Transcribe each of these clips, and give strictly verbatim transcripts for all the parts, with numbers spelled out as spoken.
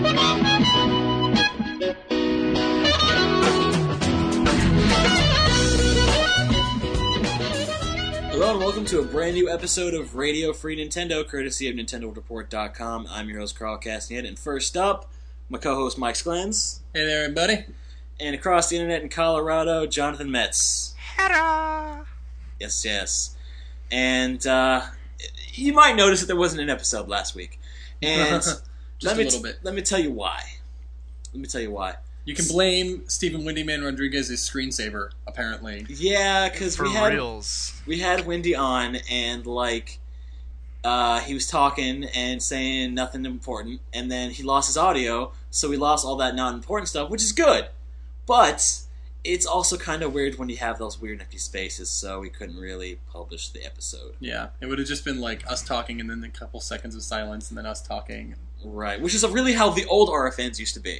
Hello and welcome to a brand new episode of Radio Free Nintendo, courtesy of Nintendo World Report dot com. I'm your host, Carl Castaneda, and first up, my co-host, Mike Sklens. Hey there, everybody. And across the internet in Colorado, Jonathan Metz. Ta-da! Yes, yes. And uh, you might notice that there wasn't an episode last week. And Just let a me little t- bit. Let me tell you why. Let me tell you why. You can blame Stephen Windyman Rodriguez's screensaver, apparently. Yeah, because For we had reals. we had Wendy on, and like uh, he was talking and saying nothing important, and then he lost his audio, so we lost all that non-important stuff, which is good. But it's also kind of weird when you have those weird empty spaces, so we couldn't really publish the episode. Yeah, it would have just been like us talking and then a couple seconds of silence and then us talking. Right, which is really how the old R F Ns used to be.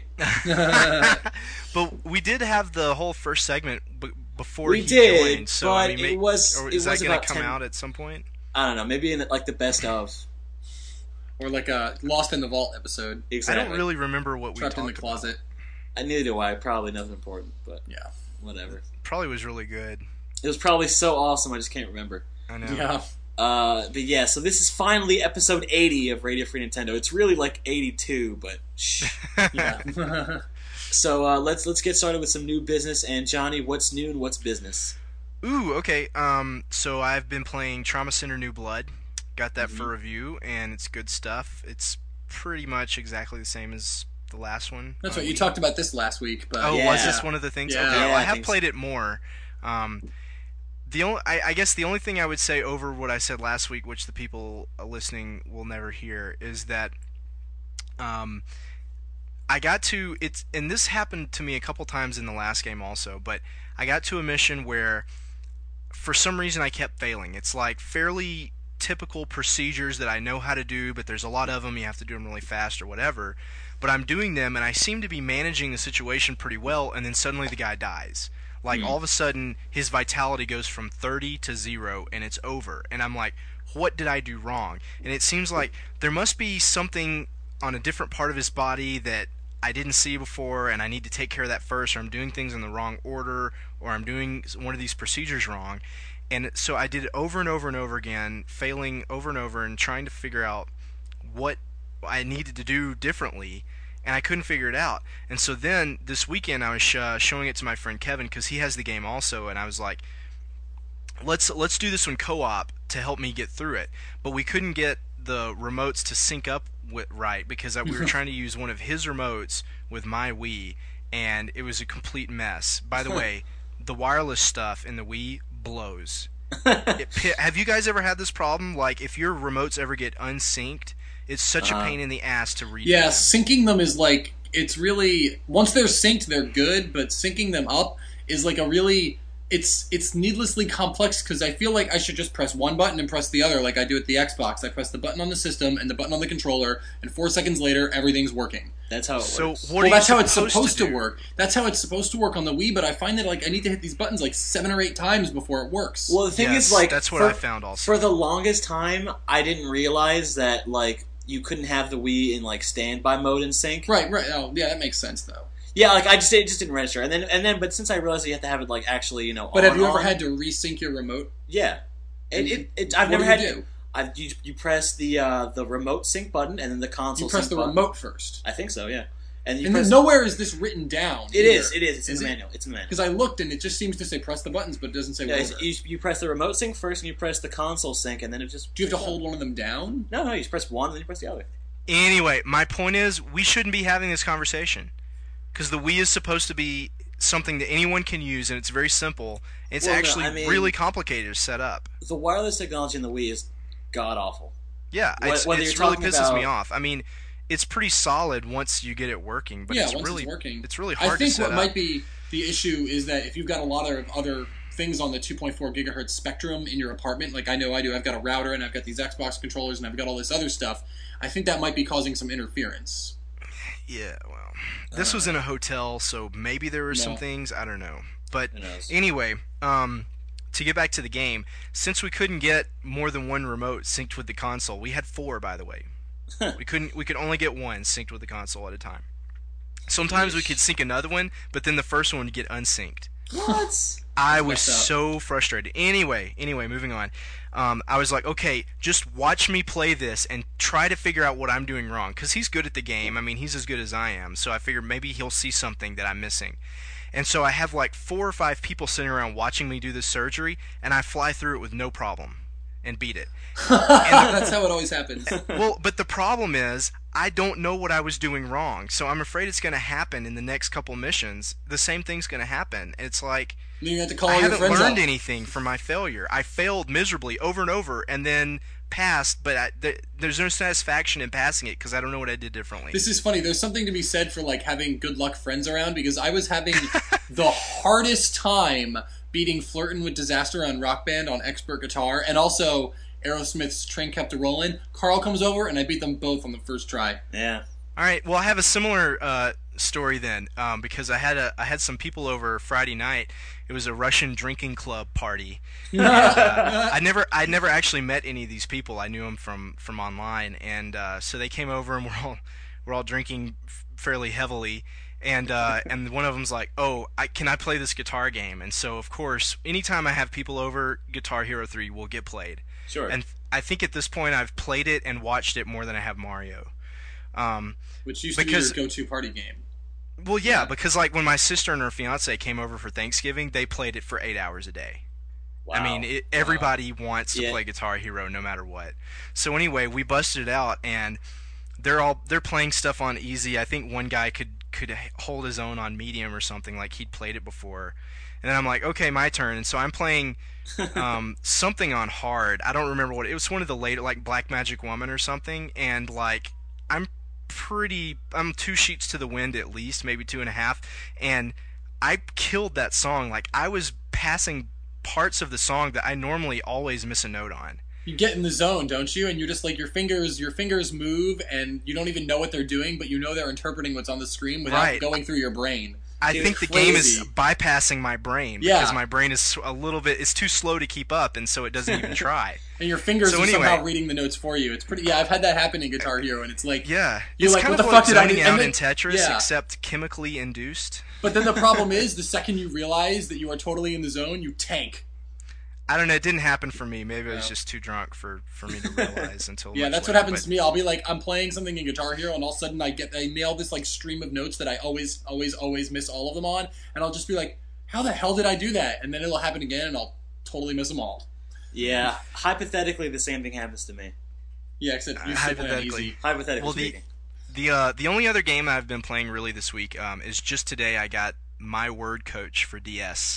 But we did have the whole first segment b- before We he did, joined, so but I mean, it make- was- or it is was that going about to come ten out at some point? I don't know, maybe in like the best of. Or like a Lost in the Vault episode. Exactly. I don't really remember what we Trapped talked in the closet. I neither do I. Probably nothing important, but Yeah. whatever. about. Probably was really good. It was probably so awesome, I just can't remember. I know. Yeah. Uh, but yeah, so this is finally episode eighty of Radio Free Nintendo. It's really like eighty-two, but shh. Yeah. So uh, let's let's get started with some new business. And Johnny, what's new and what's business? Ooh, okay. Um, so I've been playing Trauma Center New Blood. Got that Mhm. for review, and it's good stuff. It's pretty much exactly the same as the last one. That's Uh, right. You we- talked about this last week, but Oh, Yeah. was this one of the things? Yeah. Okay, Yeah, well, I I have think so. played it more. Um, the only, I, I guess the only thing I would say over what I said last week, which the people listening will never hear, is that um, I got to it's, and this happened to me a couple times in the last game also, but I got to a mission where, for some reason, I kept failing. It's like fairly typical procedures that I know how to do, but there's a lot of them. You have to do them really fast or whatever. But I'm doing them, and I seem to be managing the situation pretty well, and then suddenly the guy dies. Like, Hmm. all of a sudden, his vitality goes from thirty to zero, and it's over. And I'm like, what did I do wrong? And it seems like there must be something on a different part of his body that I didn't see before, and I need to take care of that first, or I'm doing things in the wrong order, or I'm doing one of these procedures wrong. And so I did it over and over and over again, failing over and over, and trying to figure out what I needed to do differently, and I couldn't figure it out. And so then this weekend I was sh- uh, showing it to my friend Kevin because he has the game also, and I was like, let's let's do this one co-op to help me get through it. But we couldn't get the remotes to sync up with right because we were trying to use one of his remotes with my Wii, and it was a complete mess. By the way, the wireless stuff in the Wii blows. It, pi- have you guys ever had this problem? Like, if your remotes ever get unsynced, it's such Uh-huh. a pain in the ass to read. yeah, them. syncing them is like, it's really, once they're synced, they're good, but syncing them up is like a really, it's it's needlessly complex because I feel like I should just press one button and press the other like I do at the Xbox. I press the button on the system and the button on the controller, and four seconds later, everything's working. That's how it So works. what well, are that's you how it's supposed, supposed to, do? work. That's how it's supposed to work on the Wii, but I find that like I need to hit these buttons like seven or eight times before it works. Well, the thing Yes, is, like, that's what for, I found also. For the longest time, I didn't realize that like you couldn't have the Wii in like standby mode in sync. right, right. Oh, yeah, that makes sense though. Yeah, like I just it just didn't register, and then and then but since I realized that you have to have it like actually you know. But on, have you ever on, had to resync your remote? Yeah, it, it, it, I've What never do had. you do? I've you, you press the uh, the remote sync button and then the console. You press sync the button. remote first. I think so. Yeah, and you And press. then nowhere is this written down. It is. It is. It's in Is the it? manual. It's in the manual. Because I looked and it just seems to say press the buttons, but it doesn't say Yeah, where. it's- you, you press the remote sync first, and you press the console sync, and then it just. Do you have to hold one of them down? No, no. You just press one, and then you press the other. Anyway, my point is, we shouldn't be having this conversation because the Wii is supposed to be something that anyone can use, and it's very simple. It's Well, no, actually I mean- really complicated to set up. The wireless technology in the Wii is god awful. Yeah, Wh- it's, whether it's you're really talking pisses me about- off. I mean, it's pretty solid once you get it working, but yeah, it's once really it's working. it's really hard I think to set what up. might be the issue is that if you've got a lot of other things on the two point four gigahertz spectrum in your apartment, like I know I do, I've got a router and I've got these Xbox controllers and I've got all this other stuff, I think that might be causing some interference. Yeah, well, this Uh, was in a hotel, so maybe there were some No. things, I don't know. But Who knows? anyway, um, to get back to the game, since we couldn't get more than one remote synced with the console, we had four, by the way. We couldn't. We could only get one synced with the console at a time. Sometimes we could sync another one, but then the first one would get unsynced. What? I was messed up. so frustrated. Anyway, anyway, moving on. Um, I was like, okay, just watch me play this and try to figure out what I'm doing wrong. Because he's good at the game. I mean, he's as good as I am. So I figured maybe he'll see something that I'm missing. And so I have like four or five people sitting around watching me do this surgery, and I fly through it with no problem and beat it. That's how it always happens. Well, but the problem is, I don't know what I was doing wrong. So I'm afraid it's going to happen in the next couple missions. The same thing's going to happen. It's like, You have to call I all your haven't friends learned up. anything from my failure. I failed miserably over and over, and then passed. But I, th- there's no satisfaction in passing it because I don't know what I did differently. This is funny. There's something to be said for like having good luck friends around because I was having the hardest time beating Flirtin' with Disaster on Rock Band on Expert Guitar, and also Aerosmith's Train Kept a Rollin'. Carl comes over, and I beat them both on the first try. Yeah. All right. Well, I have a similar uh, story then, um, because I had a I had some people over Friday night. It was a Russian drinking club party. And, uh, I never I never actually met any of these people. I knew them from, from online, and uh, so they came over and we're all we're all drinking f- fairly heavily. And uh, and one of them's like, oh, I, can I play this guitar game? And so of course, anytime I have people over, Guitar Hero three will get played. Sure. And I think at this point I've played it and watched it more than I have Mario. Um, Which used Because- to be your go-to party game. well, yeah, Yeah. because like when my sister and her fiance came over for Thanksgiving, they played it for eight hours a day. Wow. I mean, it, everybody wants to Yeah. play Guitar Hero no matter what. So anyway, we busted it out, and they're all they're playing stuff on easy. I think one guy could could hold his own on medium or something, like he'd played it before. And then I'm like, okay, my turn. And so I'm playing um, something on hard. I don't remember what it was. One of the later, like Black Magic Woman or something. And like I'm pretty, I'm two sheets to the wind at least, maybe two and a half. And I killed that song. Like I was passing parts of the song that I normally always miss a note on. You get in the zone, don't you? And you're just like your fingers, your fingers move, and you don't even know what they're doing, but you know they're interpreting what's on the screen without Right. going through your brain. I Dude, think the game is crazy. bypassing my brain Yeah. because my brain is a little bit, it's too slow to keep up, and so it doesn't even try. And your fingers So are anyway. somehow reading the notes for you. It's pretty. Yeah, I've had that happen in Guitar Hero, and it's like. Yeah, You're it's like, kind what of the like fuck did I zoning do? out And then- in Tetris, yeah. except chemically induced. But then the problem is, the second you realize that you are totally in the zone, you tank. I don't know. It didn't happen for me. Maybe I was No. just too drunk for, for me to realize until. Yeah, much that's what later, happens but- to me. I'll be like, I'm playing something in Guitar Hero, and all of a sudden I get, I nail this like stream of notes that I always, always, always miss all of them on, and I'll just be like, how the hell did I do that? And then it'll happen again, and I'll totally miss them all. Yeah. Hypothetically, the same thing happens to me. Yeah, except you Uh, still play on hypothetically. easy. Hypothetically Well, the- speaking. The uh, the only other game I've been playing really this week um, is just today. I got My Word Coach for D S.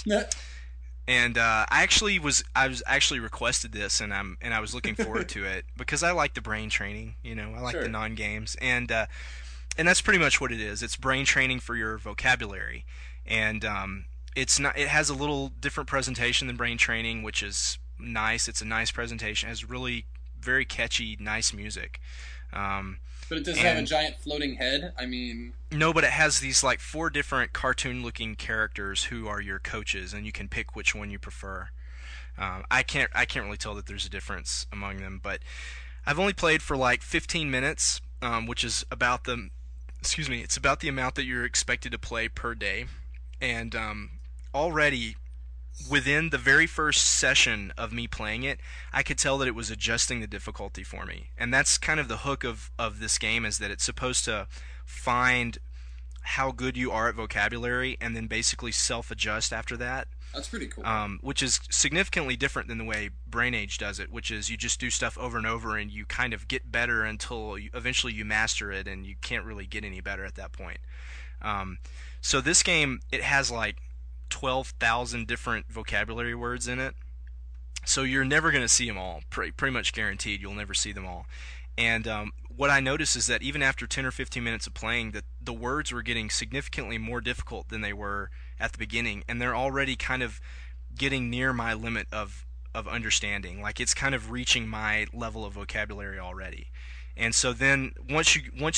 And uh, I actually was I was actually requested this, and I'm and I was looking forward to it because I like the brain training. You know, I like Sure. the non games, and uh, and that's pretty much what it is. It's brain training for your vocabulary, and um, it's not. It has a little different presentation than brain training, which is nice. It's a nice presentation. It has really very catchy, nice music. Um, But it doesn't have a And- giant floating head. I mean, No, but it has these like four different cartoon-looking characters who are your coaches, and you can pick which one you prefer. Um, I can't I can't really tell that there's a difference among them, but I've only played for like fifteen minutes, um, which is about the excuse me, it's about the amount that you're expected to play per day, and um, already within the very first session of me playing it, I could tell that it was adjusting the difficulty for me. And that's kind of the hook of, of this game, is that it's supposed to find how good you are at vocabulary and then basically self-adjust after that, that's pretty cool. um, which is significantly different than the way Brain Age does it, which is you just do stuff over and over and you kind of get better until you, eventually you master it, and you can't really get any better at that point. Um, so this game, it has like twelve thousand different vocabulary words in it. So you're never going to see them all. Pretty, pretty much guaranteed you'll never see them all. And um, what I noticed is that even after ten or fifteen minutes of playing, that the words were getting significantly more difficult than they were at the beginning, and they're already kind of getting near my limit of, of understanding. Like it's kind of reaching my level of vocabulary already. And so then once you once it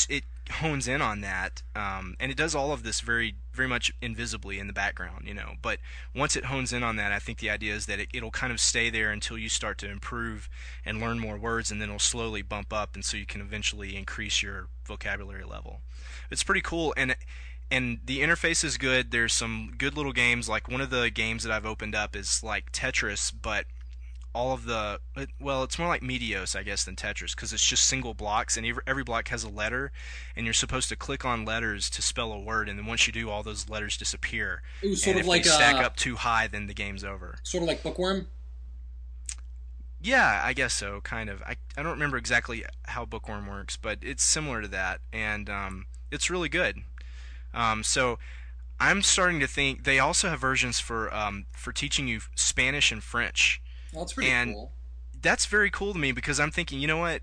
hones in on that, um, and it does all of this very, very much invisibly in the background, you know. But once it hones in on that, I think the idea is that it, it'll kind of stay there until you start to improve and learn more words, and then it'll slowly bump up, and so you can eventually increase your vocabulary level. It's pretty cool, and and the interface is good. There's some good little games. Like one of the games that I've opened up is like Tetris, but all of the well, it's more like Meteos, I guess, than Tetris, because it's just single blocks, and every, every block has a letter, and you're supposed to click on letters to spell a word, and then once you do, all those letters disappear. It was sort and of if like they stack a, up too high, then the game's over. Sort of like Bookworm. Yeah, I guess so, kind of. I I don't remember exactly how Bookworm works, but it's similar to that, and um, it's really good. Um, so I'm starting to think they also have versions for um, for teaching you Spanish and French. Well, that's pretty and cool. That's very cool to me because I'm thinking, you know what?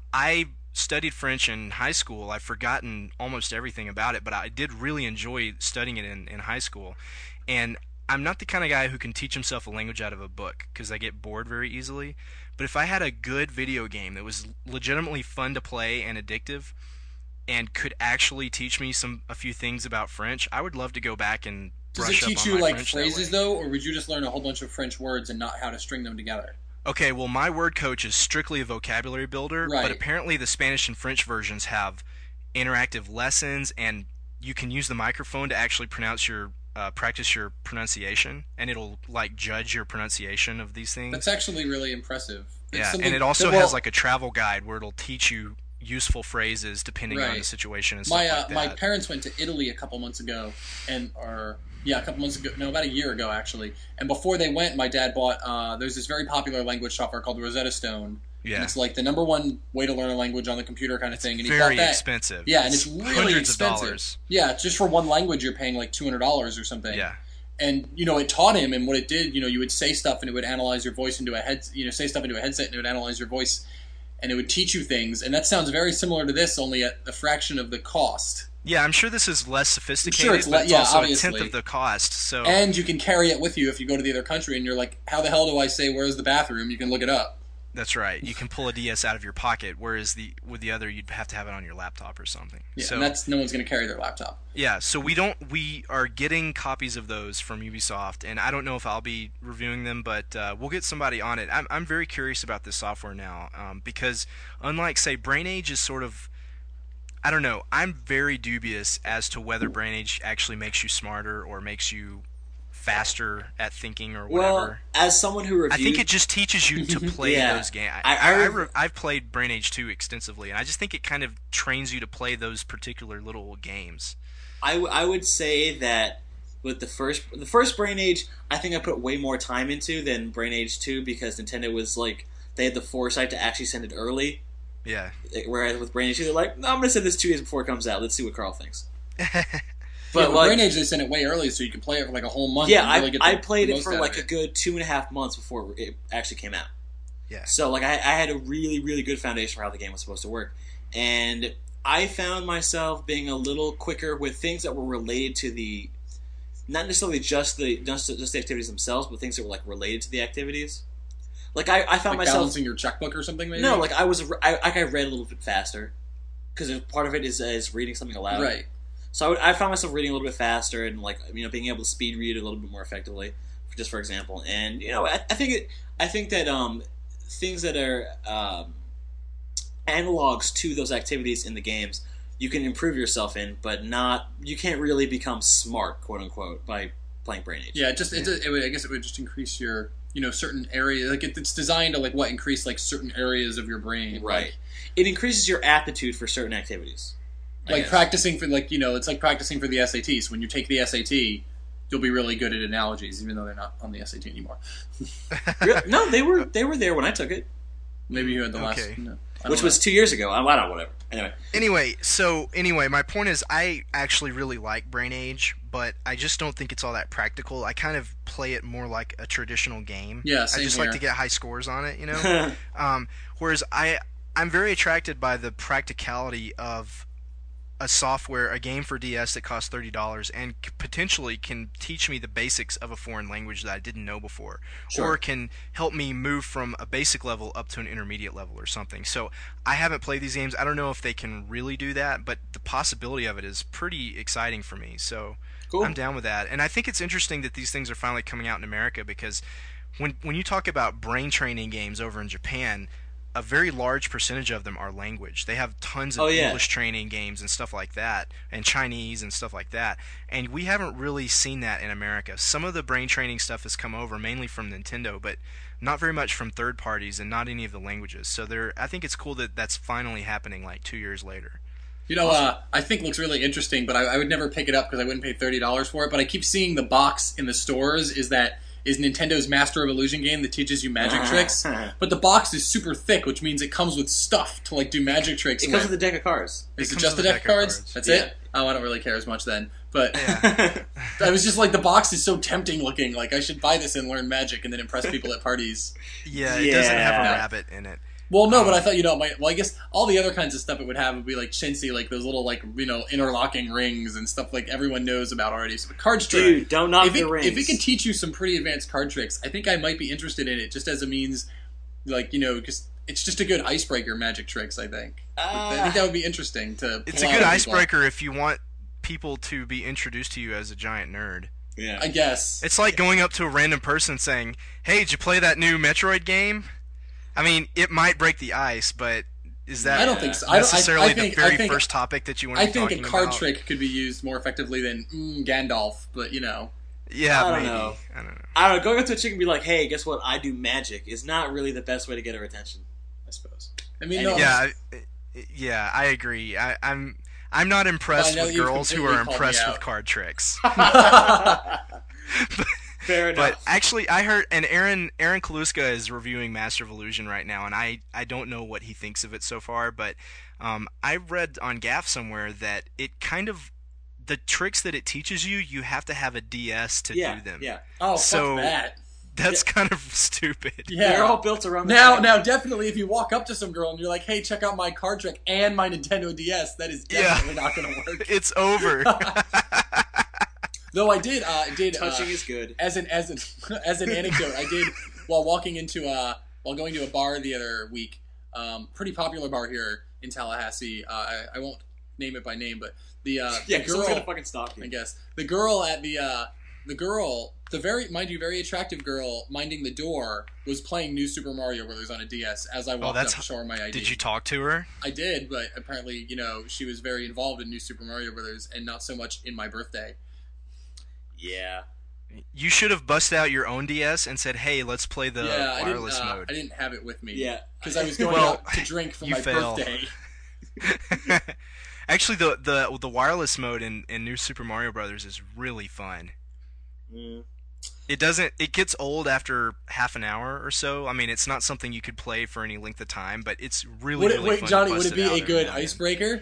I studied French in high school. I've forgotten almost everything about it, but I did really enjoy studying it in, in high school. And I'm not the kind of guy who can teach himself a language out of a book because I get bored very easily. But if I had a good video game that was legitimately fun to play and addictive and could actually teach me some a few things about French, I would love to go back and Does brush it teach up on you my like French that phrases way. though, or would you just learn a whole bunch of French words and not how to string them together? Okay, well, my word coach is strictly a vocabulary builder, Right. but apparently the Spanish and French versions have interactive lessons, and you can use the microphone to actually pronounce your uh, practice your pronunciation, and it'll like judge your pronunciation of these things. That's actually really impressive. It's Yeah, something- and it also well, has like a travel guide where it'll teach you useful phrases depending on Right. the situation and stuff my uh, like that. my parents went to Italy a couple months ago, and or yeah, a couple months ago, no, about a year ago actually. And before they went, my dad bought. Uh, there's this very popular language software called Rosetta Stone. Yeah. And it's like the number one way to learn a language on the computer kind of thing. And he Very bought that. expensive. Yeah, and it's really hundreds expensive. of dollars. Yeah, just for one language, you're paying like two hundred dollars or something. Yeah. And you know, it taught him, and what it did, you know, you would say stuff, and it would analyze your voice into a head, you know, say stuff into a headset, and it would analyze your voice, and it would teach you things. And that sounds very similar to this, only at a fraction of the cost. Yeah, I'm sure this is less sophisticated, Sure, it's but le- it's yeah, also obviously. a tenth of the cost. So And you can carry it with you if you go to the other country, and you're like, "How the hell do I say where's the bathroom?" You can look it up. that's right. You can pull a D S out of your pocket, whereas the with the other you'd have to have it on your laptop or something. Yeah, so and that's no one's going to carry their laptop. yeah, so we don't we are getting copies of those from Ubisoft, and I don't know if I'll be reviewing them, but uh, we'll get somebody on it. I'm I'm very curious about this software now um, because unlike say Brain Age is sort of I don't know. I'm very dubious as to whether Brain Age actually makes you smarter or makes you faster at thinking or whatever. Well, as someone who reviewed, I think it just teaches you to play Yeah. those games. I- I, I I, re- re- I've played Brain Age two extensively, and I just think it kind of trains you to play those particular little games. I, w- I would say that with the first the first Brain Age, I think I put way more time into than Brain Age two because Nintendo was like they had the foresight to actually send it early. Yeah. Whereas with Brain Age two, they're like, no, I'm going to send this two days before it comes out. Let's see what Carl thinks. But But yeah, like, Brain Age, they sent it way early, so you could play it for like a whole month. yeah, and I, really get the, I played the it most for out like of a it. good two and a half months before it actually came out. Yeah. So like I, I had a really really good foundation for how the game was supposed to work, and I found myself being a little quicker with things that were related to the, not necessarily just the just, just the activities themselves, but things that were like related to the activities. Like I, I found Like myself balancing your checkbook or something, maybe. no, like I was I, like I read a little bit faster because part of it is uh, is reading something aloud. right. So I, would, I found myself reading a little bit faster and like you know being able to speed read a little bit more effectively, just for example. And you know I, I think it I think that um, things that are um, analogs to those activities in the games you can improve yourself in, but not you can't really become smart, quote unquote, by playing Brain Age. Yeah, it just it, it would, I guess it would just increase your you know certain area. Like it, it's designed to like what increase like certain areas of your brain. Right. Like, It increases your aptitude for certain activities. I like guess. practicing for like you know it's like practicing for the S A T. So when you take the S A T, you'll be really good at analogies, even though they're not on the S A T anymore. Really? No, they were they were there when I took it, Maybe you had the last, Okay. no, I don't which know. was two years ago. I, I don't know, whatever. Anyway, Anyway, so anyway, my point is I actually really like Brain Age, but I just don't think it's all that practical. I kind of play it more like a traditional game. Yeah, I same just here. like to get high scores on it, you know. um, whereas I I'm very attracted by the practicality of a software, a game for D S that costs thirty dollars and c- potentially can teach me the basics of a foreign language that I didn't know before, Sure. or can help me move from a basic level up to an intermediate level or something. So I haven't played these games. I don't know if they can really do that, but the possibility of it is pretty exciting for me. So Cool. I'm down with that. And I think it's interesting that these things are finally coming out in America because when when you talk about brain training games over in Japan, a very large percentage of them are language. They have tons of Oh, yeah. English training games and stuff like that, and Chinese and stuff like that. And we haven't really seen that in America. Some of the brain training stuff has come over mainly from Nintendo, but not very much from third parties and not any of the languages. So there, I think it's cool that that's finally happening like two years later. You know, uh, I think looks really interesting, but I, I would never pick it up because I wouldn't pay thirty dollars for it. But I keep seeing the box in the stores is that is Nintendo's Master of Illusion game that teaches you magic tricks. But the box is super thick, which means it comes with stuff to like do magic tricks. It comes with a deck of cards. Is It it comes just the with a deck of deck of cards? cards. That's Yeah. it? Oh, I don't really care as much then. But Yeah. I was just like, the box is so tempting looking. Like, I should buy this and learn magic and then impress people at parties. Yeah, it doesn't have a Yeah. rabbit in it. Well, no, but I thought, you know, it might, well, I guess all the other kinds of stuff it would have would be like chintzy, like those little, like, you know, interlocking rings and stuff like everyone knows about already. So, but card trick. Dude, don't knock if the it, rings. if it can teach you some pretty advanced card tricks, I think I might be interested in it just as a means, like, you know, just it's just a good icebreaker magic tricks, I think. I think that would be interesting to It's pull a out good of people. icebreaker if you want people to be introduced to you as a giant nerd. yeah. I guess. It's like going up to a random person saying, "Hey, did you play that new Metroid game?" I mean, it might break the ice, but is that I don't think so. I don't- I- necessarily I think- the very I think- first topic that you want to I be think a talking card about? trick could be used more effectively than mm, Gandalf, but you know. Yeah, I don't maybe. know. I don't know. I don't know. Going up to a chick and be like, "Hey, guess what? I do magic," is not really the best way to get her attention. I suppose. I mean, And no. Yeah, I- yeah, I agree. I, I'm I'm not impressed Well, I know with you've girls who completely are called me impressed out. with card tricks. Fair enough. But actually, I heard, and Aaron Aaron Kaluska is reviewing Master of Illusion right now, and I, I don't know what he thinks of it so far, but um, I read on Gaff somewhere that it kind of, the tricks that it teaches you, you have to have a D S to yeah, do them. yeah. Oh, So- fuck that. That's kind of stupid. Yeah. They're all built around the Now, same- now, definitely, if you walk up to some girl and you're like, "Hey, check out my card trick and my Nintendo D S," that is Yeah. definitely not going to work. It's over. Though I did, uh, I did uh, touching is good. as an as an as an anecdote, I did while walking into uh while going to a bar the other week, um, pretty popular bar here in Tallahassee. Uh, I, I won't name it by name, but the uh, Yeah, the because someone's girl, gonna fucking stalk I you. guess the girl at the uh, the girl, the very mind you, very attractive girl minding the door was playing New Super Mario Brothers on a D S as I walked that's- up to show her my I D. Did you talk to her? I did, but apparently, you know, she was very involved in New Super Mario Brothers and not so much in my birthday. Yeah. You should have busted out your own D S and said, "Hey, let's play the yeah, I didn't. wireless Uh, mode." I didn't have it with me. Yeah. because I was going Well, out to drink for you my fail. birthday. Actually, the the the wireless mode in, in New Super Mario Brothers is really fun. Mm. It doesn't. It gets old after half an hour or so. I mean, it's not something you could play for any length of time, but it's really Would it, really wait, fun. Johnny, to would bust it be out a every good now and then. icebreaker?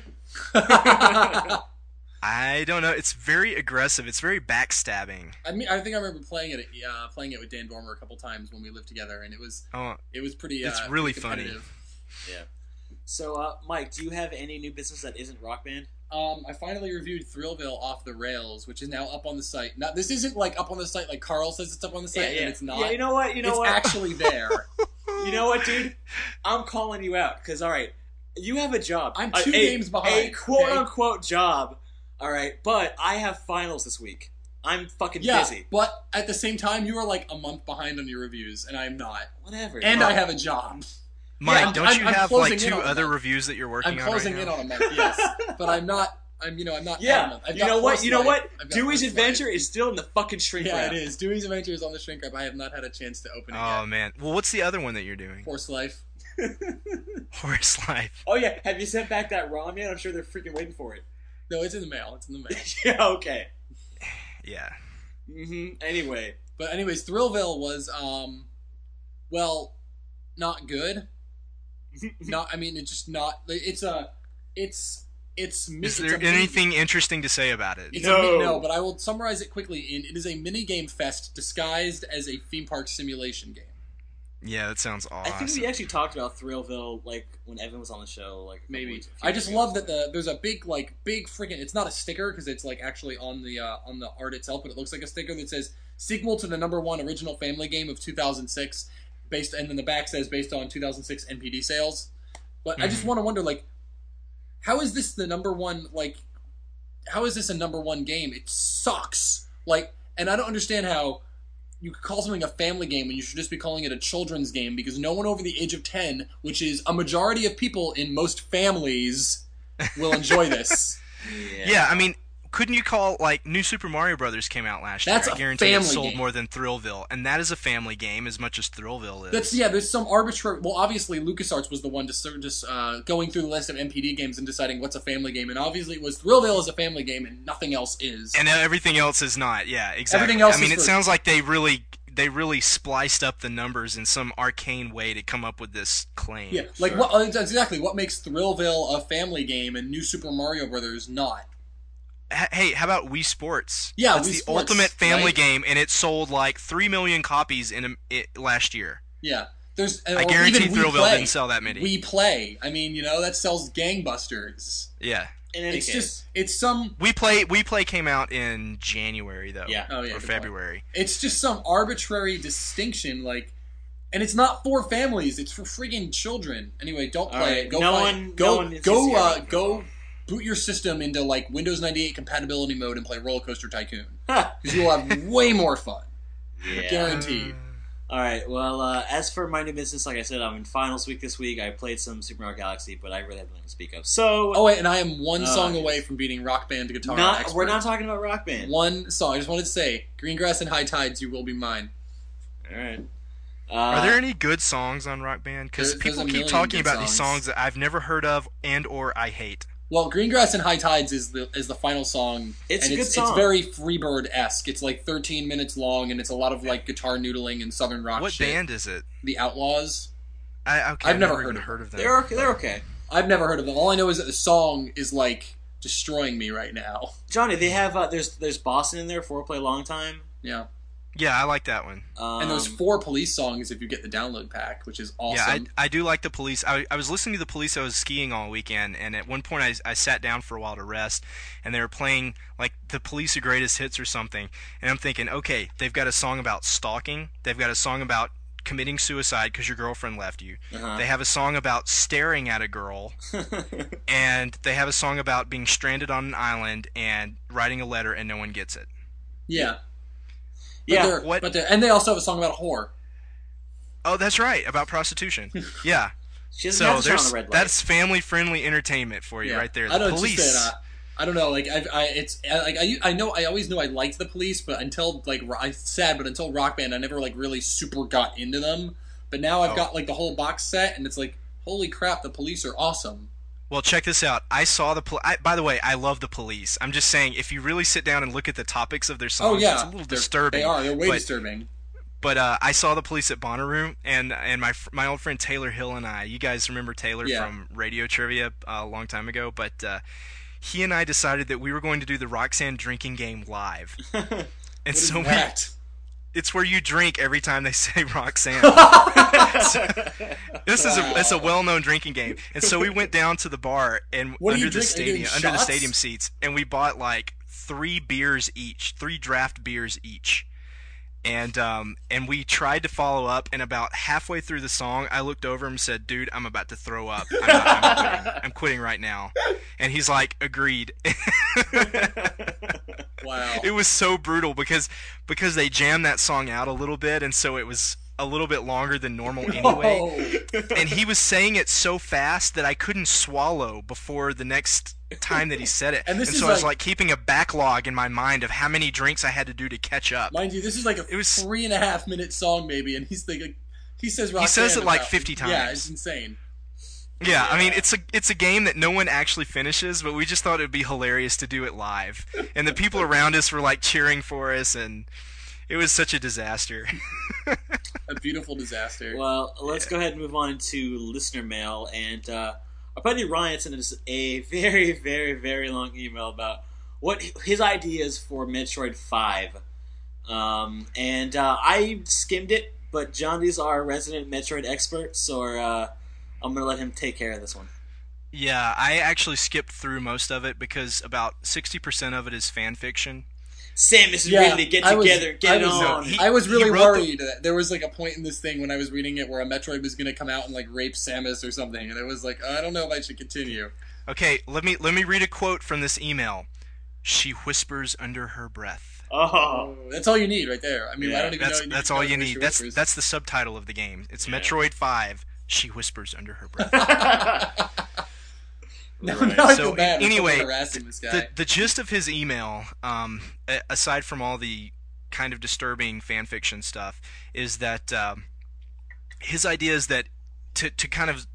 I don't know. It's very aggressive. It's very backstabbing. I mean, I think I remember playing it, uh, playing it with Dan Dormer a couple times when we lived together, and it was Oh, it was pretty. It's uh, really pretty funny. competitive. So, uh, Mike, do you have any new business that isn't Rock Band? Um, I finally reviewed Thrillville Off the Rails, which is now up on the site. Now, this isn't like up on the site like Carl says it's up on the site, and it's not. Yeah, you know what? You know it's what? actually there. You know what, dude? I'm calling you out because, all right, you have a job. I'm A- two a, games behind, A quote okay? unquote job. All right, but I have finals this week. I'm fucking Yeah, busy. but at the same time, you are like a month behind on your reviews, and I'm not. Whatever. And Oh. I have a job. Mike, I'm- don't I'm- you I'm have closing like in two on other that. reviews that you're working I'm on closing right in now? on a month, yes, but I'm not. I'm you know I'm not. Yeah. adamant. I've You got know what? Force You know Light. what? I've got Dewey's Force Adventure Light. is still in the fucking shrink Yeah, wrap. it is. Dewey's Adventure is on the shrink wrap. I have not had a chance to open it Oh yet. man. Well, what's the other one that you're doing? Force Life. Horse Life. Oh yeah, have you sent back that ROM yet? I'm sure they're freaking waiting for it. No, it's in the mail. It's in the mail. Yeah. Okay. Yeah. Mm-hmm. Anyway. But anyways, Thrillville was um, well, not good. Not. I mean, it's just not. It's a. It's. It's. mi- Is it's there a mini- anything interesting to say about it? It's No. a mi- no, but I will summarize it quickly. In it is a mini game fest disguised as a theme park simulation game. Yeah, that sounds I awesome. think we actually talked about Thrillville like when Evan was on the show. Like a couple Maybe. weeks- a few I just weeks ago. love that the there's a big like big freaking. It's not a sticker because it's like actually on the uh, on the art itself, but it looks like a sticker that says sequel to the number one original Family game of two thousand six, based, and then the back says based on two thousand six N P D sales. But I just Mhm. want to wonder like, how is this the number one like? How is this a number one game? It sucks. Like, and I don't understand how you could call something a family game when you should just be calling it a children's game because no one over the age of ten, which is a majority of people in most families, will enjoy this. Yeah. Yeah, I mean, couldn't you call, like, New Super Mario Brothers came out last That's year. a I guarantee it family sold game. more than Thrillville, and that is a family game as much as Thrillville is. That's yeah. There's some arbitrary. Well, obviously LucasArts was the one to sort of just uh, going through the list of M P D games and deciding what's a family game, and obviously it was Thrillville is a family game, and nothing else is. And everything else is not. Yeah, exactly. Everything else I mean, is it for- sounds like they really they really spliced up the numbers in some arcane way to come up with this claim. yeah, like Sure. what that's exactly what makes Thrillville a family game and New Super Mario Brothers not. H- Hey, how about Wii Sports? Yeah, That's Wii the Sports, ultimate family right? game, and it sold like three million copies in a, it, last year. Yeah, there's. I or guarantee even Wii Thrillville Play. didn't sell that many. We Play. I mean, you know that sells gangbusters. Yeah, In any It's case, just it's some We Play We Play came out in January though. Yeah. Oh, yeah, or good point. February. it's just some arbitrary distinction like. And it's not for families; it's for freaking children. Anyway, don't play All right, it. Go no find, one- go no one needs to go see uh, our- go boot your system into like Windows ninety-eight compatibility mode and play Roller Coaster Tycoon Ha! because you will have way more fun, yeah. guaranteed. All right. Well, uh, as for my new business, like I said, I'm in finals week this week. I played some Super Mario Galaxy, but I really have nothing to speak of. So, Oh wait, and I am one Oh, song yes. away from beating Rock Band to Guitar not Expert. we're not talking about Rock Band. One song. I just wanted to say, Greengrass and High Tides, you will be mine. All right. Uh, Are there any good songs on Rock Band? Because There- there's people a keep million talking good about these songs. songs that I've never heard of and or I hate. Well, Greengrass and High Tides is the is the final song. It's and a good it's, song. It's very Freebird esque. It's like thirteen minutes long, and it's a lot of like guitar noodling and southern rock. What shit. band is it? The Outlaws. I, okay, I've never even heard of heard of them. They're okay. They're okay. I've never heard of them. All I know is that the song is like destroying me right now. Johnny, they have uh, there's there's Boston in there. Four play long time. Yeah, Yeah, I like that one. Um, and there's four Police songs if you get the download pack, which is awesome. Yeah, I, I do like the Police. I, I was listening to the Police. I was skiing all weekend, and at one point I, I sat down for a while to rest, and they were playing like the Police are greatest hits or something. And I'm thinking, okay, they've got a song about stalking. They've got a song about committing suicide because your girlfriend left you. Uh-huh. They have a song about staring at a girl, and they have a song about being stranded on an island and writing a letter and no one gets it. yeah, but yeah. they're, what- but they're, and they also have a song about a whore. Oh, that's right, about prostitution. Yeah. She doesn't So have to shine on there's the red light. that's family-friendly entertainment for you Yeah. right there. The I don't know, it's Police. just that, uh, I don't know. Like I, I it's I- like I, I know I always knew I liked the Police, but until like ro- I sad, but until Rock Band, I never like really super got into them. But now I've Oh. got like the whole box set, and it's like, holy crap, the Police are awesome. Well, check this out. I saw the. Pol- I, by the way, I love the Police. I'm just saying, if you really sit down and look at the topics of their songs, Oh yeah, it's a little They're- disturbing. They are. They're way but, disturbing. But uh, I saw the Police at Bonnaroo, and and my fr- my old friend Taylor Hill and I. You guys remember Taylor Yeah. from Radio Trivia uh, a long time ago, but uh, he and I decided that we were going to do the Roxanne drinking game live. And What is so we, that? it's where you drink every time they say Roxanne. This is a Wow. it's a well-known drinking game, and so we went down to the bar and What do under you the drink? Are you getting stadium under the shots? stadium seats, and we bought like three beers each, three draft beers each, and um and we tried to follow up. And about halfway through the song, I looked over him and said, "Dude, I'm about to throw up. I'm, not, I'm quitting. I'm quitting right now." And he's like, "Agreed." Wow. It was so brutal because because they jammed that song out a little bit, and so it was a little bit longer than normal anyway. Oh. And he was saying it so fast that I couldn't swallow before the next time that he said it. And this so is I was like- like keeping a backlog in my mind of how many drinks I had to do to catch up. Mind you, this is like a It was- three and a half minute song, maybe, and he's like, he says Roxanne says it like about- fifty Yeah, times. it's insane. Yeah, I mean it's a it's a game that no one actually finishes, but we just thought it would be hilarious to do it live. And the people around us were like cheering for us, and it was such a disaster. A beautiful disaster. Well, let's go ahead and move on to listener mail. And uh, our buddy Ryan sent us a very, very, very long email about what his ideas for Metroid five. Um, and uh, I skimmed it but John is our resident Metroid expert, so uh, I'm going to let him take care of this one. Yeah, I actually skipped through most of it because about sixty percent of it is fan fiction. Samus and Yeah, Ridley, get I was- together, get I it was- on. he- I was really wrote the- worried that there was like a point in this thing when I was reading it where a Metroid was going to come out and like rape Samus or something, and it was like, I don't know if I should continue. Okay, let me let me read a quote from this email. She whispers under her breath. oh. Oh, that's all you need right there. I mean, Yeah, I don't even That's know. that's know all what you she need. That's whispers. that's the subtitle of the game. It's Yeah. Metroid five. She whispers under her breath. Now, Right. now I So, feel bad. for anyway, harassing this guy. the the gist of his email, um, a- aside from all the kind of disturbing fan fiction stuff, is that um, his idea is that to to kind of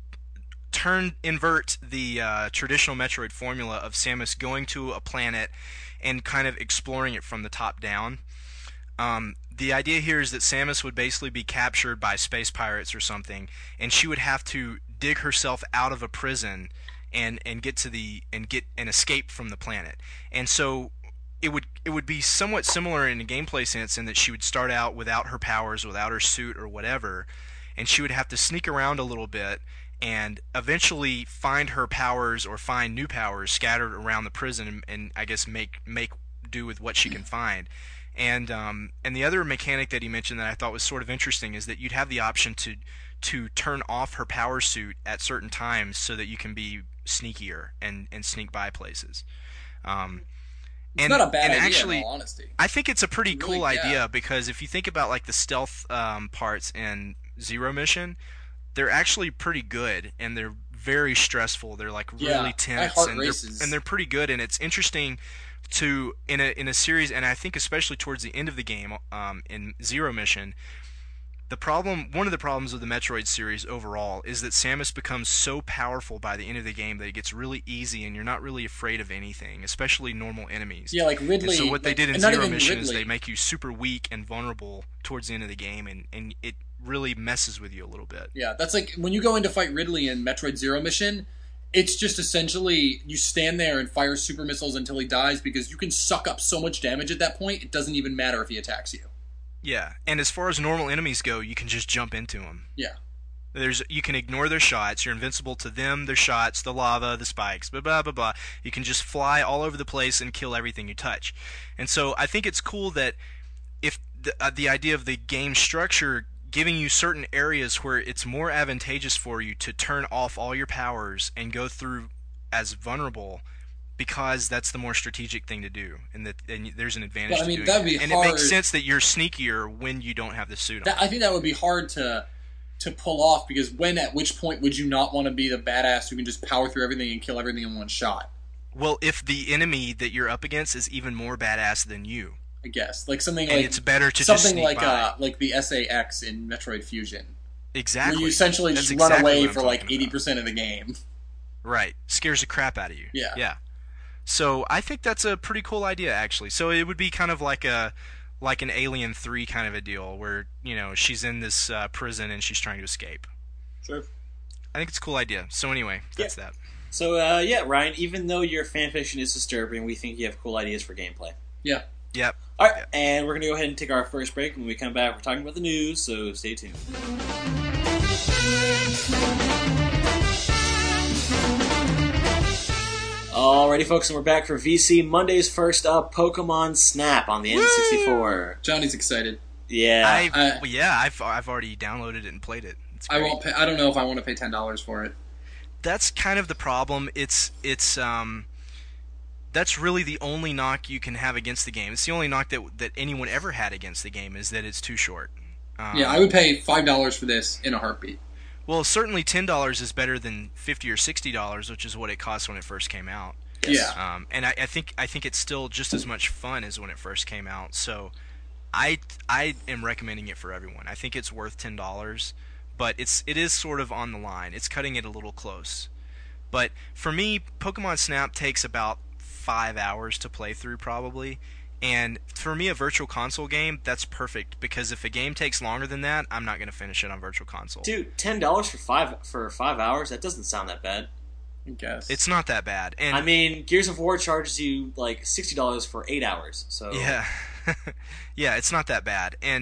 turn invert the uh, traditional Metroid formula of Samus going to a planet and kind of exploring it from the top down. Um, the idea here is that Samus would basically be captured by space pirates or something, and she would have to dig herself out of a prison and and get to the and get an escape from the planet. And so it would it would be somewhat similar in a gameplay sense in that she would start out without her powers, without her suit or whatever, and she would have to sneak around a little bit and eventually find her powers or find new powers scattered around the prison and, and I guess make make do with what she can find. And um, and the other mechanic that he mentioned that I thought was sort of interesting is that you'd have the option to to turn off her power suit at certain times so that you can be sneakier and, and sneak by places. Um, it's and, not a bad and idea, actually, in all honesty. I think it's a pretty Really, cool yeah. idea because if you think about like the stealth um, parts in Zero Mission, they're actually pretty good and they're very stressful. They're like really Yeah, my tense heart and they're, races. and they're pretty good. And it's interesting to in a in a series, and I think especially towards the end of the game um, in Zero Mission. The problem, one of the problems of the Metroid series overall is that Samus becomes so powerful by the end of the game that it gets really easy and you're not really afraid of anything, especially normal enemies. Yeah, like And Ridley. so what they like- did in and not Zero even Mission is Ridley. they make you super weak and vulnerable towards the end of the game, and, and it really messes with you a little bit. Yeah, that's like when you go in to fight Ridley in Metroid Zero Mission, it's just essentially you stand there and fire super missiles until he dies because you can suck up so much damage at that point, it doesn't even matter if he attacks you. Yeah, and as far as normal enemies go, you can just jump into them. Yeah. There's you can ignore their shots. You're invincible to them, their shots, the lava, the spikes, blah blah blah blah. You can just fly all over the place and kill everything you touch. And so I think it's cool that if the, uh, the idea of the game structure giving you certain areas where it's more advantageous for you to turn off all your powers and go through as vulnerable because that's the more strategic thing to do, and that and there's an advantage Well, I to mean, doing that'd that. be And it hard- makes sense that you're sneakier when you don't have the suit on. That, I think that would be hard to to pull off because when at which point would you not want to be the badass who can just power through everything and kill everything in one shot? Well, if the enemy that you're up against is even more badass than you, I guess like something and like it's better to just something sneak like by. uh like the S A X in Metroid Fusion, exactly. where you essentially That's just run exactly away what I'm for like talking eighty about. percent of the game. Right, scares the crap out of you. Yeah. yeah. So I think that's a pretty cool idea, actually. So it would be kind of like a like an Alien three kind of a deal, where you know she's in this uh, prison and she's trying to escape. Sure. I think it's a cool idea. So anyway, that's that. So, uh, yeah, Ryan, even though your fanfiction is disturbing, we think you have cool ideas for gameplay. Yeah. Yep. All right, Yeah. and we're going to go ahead and take our first break. When we come back, we're talking about the news, so stay tuned. Alrighty, folks, and we're back for V C Monday's first up, Pokemon Snap on the N sixty-four. Johnny's excited. Yeah. I've, I- well, yeah, I've I've already downloaded it and played it. It's I great. won't. Pay, I don't know if I want to pay ten dollars for it. That's kind of the problem. It's it's um that's really the only knock you can have against the game. It's the only knock that that anyone ever had against the game is that it's too short. Um, Yeah, I would pay five dollars for this in a heartbeat. Well, certainly ten dollars is better than fifty or sixty dollars, which is what it cost when it first came out. Yes. Yeah. Um, and I, I think I think it's still just as much fun as when it first came out. So, I I am recommending it for everyone. I think it's worth ten dollars, but it's it is sort of on the line. It's cutting it a little close. But for me, Pokemon Snap takes about five hours to play through probably. And for me, a virtual console game, that's perfect, because if a game takes longer than that, I'm not going to finish it on virtual console. Dude, ten dollars for five for five hours? That doesn't sound that bad. I guess. It's not that bad. And I mean, Gears of War charges you like sixty dollars for eight hours. So yeah. Yeah, it's not that bad. And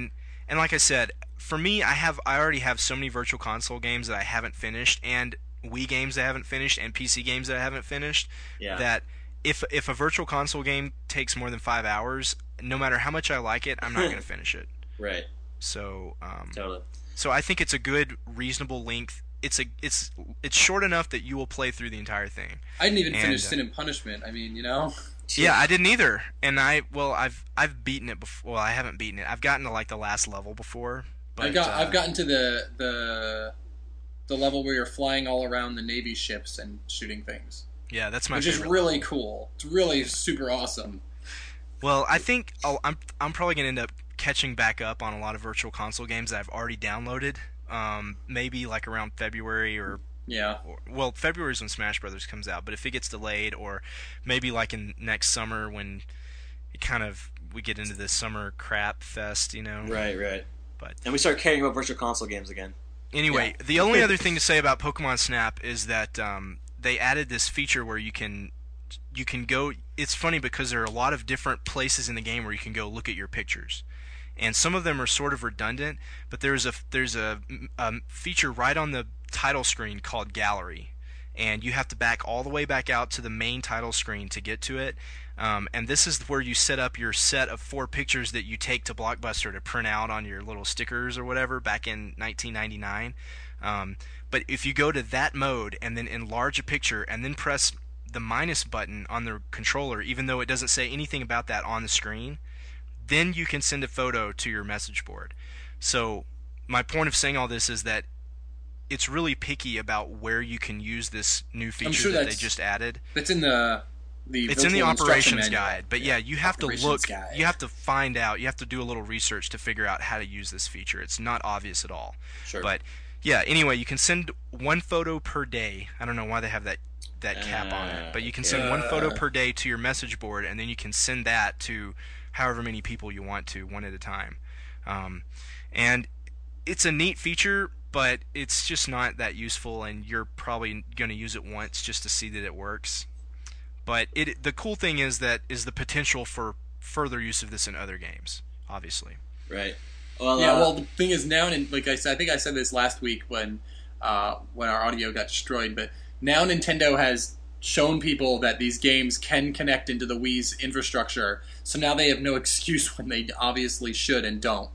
And like I said, for me, I have I already have so many Virtual Console games that I haven't finished, and Wii games that I haven't finished, and P C games that I haven't finished. Yeah. That if if a Virtual Console game takes more than five hours, no matter how much I like it, I'm not going to finish it. Right. So um, Totally. So I think it's a good, reasonable length. It's a it's it's short enough that you will play through the entire thing. I didn't even And, finish uh, Sin and Punishment. I mean, you know. Yeah, I didn't either. And I well, I've I've beaten it before. Well, I haven't beaten it. I've gotten to like the last level before. But, I got uh, I've gotten to the the the level where you're flying all around the Navy ships and shooting things, Yeah, that's my which is favorite. really cool. It's really super awesome. Well, I think I'll, I'm I'm probably gonna end up catching back up on a lot of Virtual Console games that I've already downloaded. Um, maybe like around February or, Yeah. or well, February is when Smash Brothers comes out. But if it gets delayed, or maybe like in next summer when it kind of we get into this summer crap fest, you know. Right, right. But And we start caring about Virtual Console games again. anyway, the only other thing to say about Pokemon Snap is that um, they added this feature where you can you can go. It's funny because there are a lot of different places in the game where you can go look at your pictures, and some of them are sort of redundant. But there's a there's a, a feature right on the title screen called Gallery, and you have to back all the way back out to the main title screen to get to it. Um, and this is where you set up your set of four pictures that you take to Blockbuster to print out on your little stickers or whatever back in nineteen ninety-nine. Um, but if you go to that mode and then enlarge a picture and then press the minus button on the controller, even though it doesn't say anything about that on the screen, then you can send a photo to your message board. So my point of saying all this is that it's really picky about where you can use this new feature sure that they that's- just added. That's in the the It's in the virtual instruction operations manual. guide, but yeah, you have to Operations look, guide. you have to find out, you have to do a little research to figure out how to use this feature. It's not obvious at all. Sure. But yeah, anyway, you can send one photo per day. I don't know why they have that that cap on it, but you can send one photo per day to your message board, and then you can send that to however many people you want to, one at a time. Um, and it's a neat feature, but it's just not that useful, and you're probably going to use it once just to see that it works. But it the cool thing is that is the potential for further use of this in other games, obviously. Right. Well, Yeah, uh, well, the thing is now, and like I said, I think I said this last week when uh, when our audio got destroyed, but now Nintendo has shown people that these games can connect into the Wii's infrastructure, so now they have no excuse when they obviously should and don't.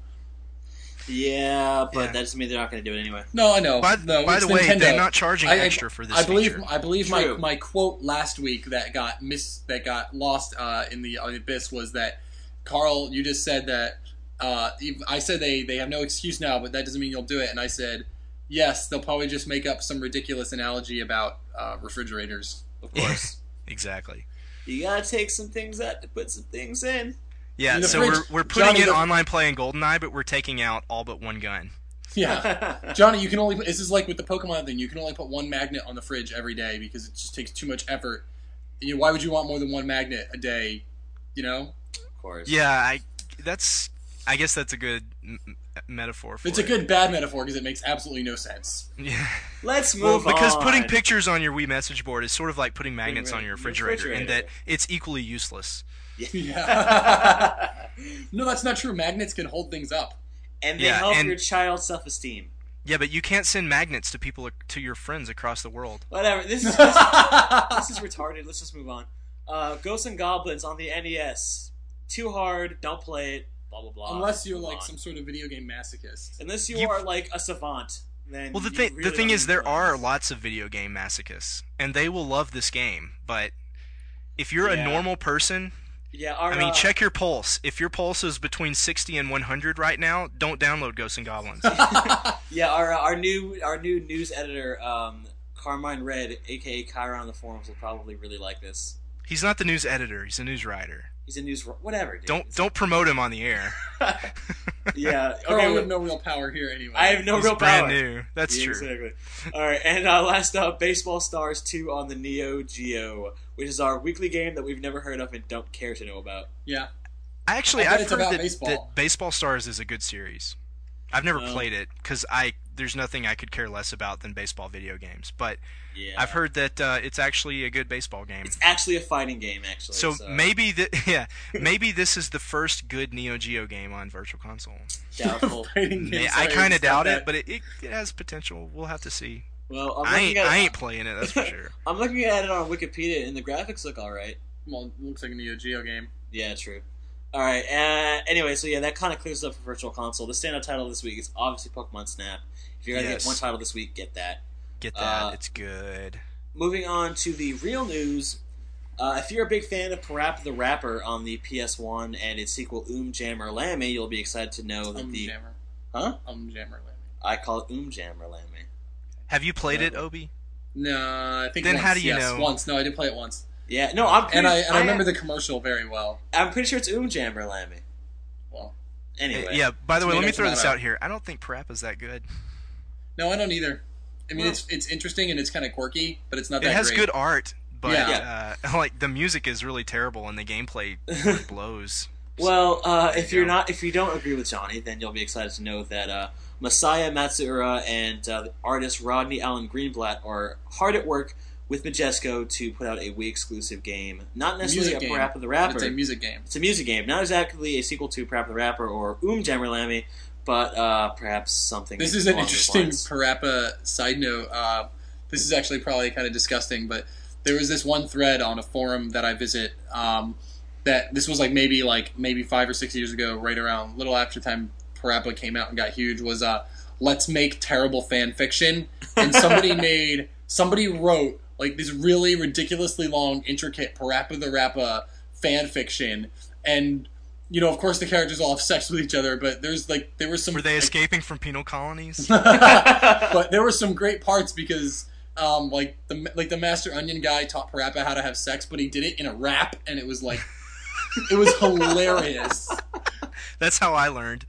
yeah, but Yeah. that doesn't mean they're not going to do it anyway. No, I know. By, no, by it's the way, Nintendo. they're not charging I- I- extra for this I believe feature. I believe my, True. my quote last week that got miss that got lost uh, in the uh, abyss was that Carl, you just said that uh, I said they, they have no excuse now, but that doesn't mean you'll do it. And I said yes, they'll probably just make up some ridiculous analogy about uh, refrigerators. Of course. Exactly. You gotta take some things out to put some things in. Yeah, In the so fridge, we're we're putting Johnny, in the- online play in GoldenEye, but we're taking out all but one gun. Yeah, Johnny, you can only. This is like with the Pokemon thing. You can only put one magnet on the fridge every day because it just takes too much effort. You know, why would you want more than one magnet a day? You know, Of course. Yeah, I that's I guess that's a good m- m- metaphor for it's it. a good bad metaphor because it makes absolutely no sense. Yeah. Let's Well, move because on. putting pictures on your Wii message board is sort of like putting magnets Your on your refrigerator, in refrigerator. that it's equally useless. Yeah. No, that's not true. Magnets can hold things up. And they Yeah, help and- your child's self-esteem. Yeah, but you can't send magnets to people to your friends across the world. Whatever. This is this, this is retarded. Let's just move on. Uh, Ghosts and Goblins on the N E S. Too hard. Don't play it. Blah blah blah. Unless you're Move like on. some sort of video game masochist. Unless you, You- are like a savant, then Well, the you thing really the thing don't is need there to play are this. lots of video game masochists, and they will love this game. But if you're Yeah. a normal person, Yeah, our, I mean, uh, check your pulse. If your pulse is between sixty and one hundred right now, don't download Ghosts and Goblins. Yeah, our uh, our new our new news editor, um, Carmine Red, aka Chiron on the forums, will probably really like this. He's not the news editor; he's a news writer. He's a news whatever. Dude. Don't don't promote him on the air. Yeah. Carl, Okay. you wait. have no real power here anyway. I have no He's real brand power. new. That's Yeah, true. Exactly. All right, and uh, last up, Baseball Stars two on the Neo Geo, which is our weekly game that we've never heard of and don't care to know about. Yeah. Actually, I bet I've it's heard about that baseball. that Baseball Stars is a good series. I've never Oh. played it because I there's nothing I could care less about than baseball video games. But Yeah. I've heard that uh, it's actually a good baseball game. It's actually a fighting game, actually. So, So, maybe th- yeah, maybe this is the first good Neo Geo game on Virtual Console. doubtful. Fighting May- game, I sorry, kind of stop doubt that. it, but it, it, it has potential. We'll have to see. Well, I'm I looking ain't, at I it. ain't playing it, that's for sure. I'm looking at it on Wikipedia, and the graphics look all right. Well, it looks like a Neo Geo game. Yeah, true. All right. Uh, anyway, so yeah, that kind of clears up for Virtual Console. The standout title this week is obviously Pokemon Snap. If you're gonna Yes. get one title this week, get that. Get that. Uh, it's good. Moving on to the real news. Uh, if you're a big fan of Parappa the Rapper on the P S one and its sequel Oom Jammer Lammy, you'll be excited to know that Um the Jammer. huh? Um Jammer. I call it Oom Jammer Lammy. Have you played it, no. Obi? No, I think Then once, how do you yes, know? Once. No, I did play it once. Yeah, no, I'm pretty, And I and I remember the commercial very well. I'm pretty sure it's Oom Jammer Lammy. Well, Anyway, Yeah, by the way, let me Tomato, throw this tomato. out here. I don't think Parappa's that good. no, I don't either. I mean, Well- it's it's interesting and it's kind of quirky, but it's not It that has great. good art, but Yeah. uh, like the music is really terrible and the gameplay blows. Well, uh, if you you're go. not, if you don't agree with Johnny, then you'll be excited to know that uh, Masaya Matsuura and uh, the artist Rodney Allen Greenblatt are hard at work with Majesco to put out a Wii exclusive game. Not necessarily Music a game. Parappa the Rapper. It's a music game. It's a music game, not exactly a sequel to Parappa the Rapper or Oom Jammer Lammy, but uh, perhaps something. This is an along those interesting lines. Parappa side note. Uh, this is actually probably kind of disgusting, but there was this one thread on a forum that I visit. Um, that this was like maybe like maybe five or six years ago, right around little after time Parappa came out and got huge. Was uh, let's make terrible fan fiction, and somebody made somebody wrote like this really ridiculously long, intricate Parappa the Rappa fan fiction, and you know, of course, the characters all have sex with each other, but there's like there was some Were they like, escaping from penal colonies? but there were some great parts because um, like the like the Master Onion guy taught Parappa how to have sex, but he did it in a rap, and it was like it was hilarious. That's how I learned.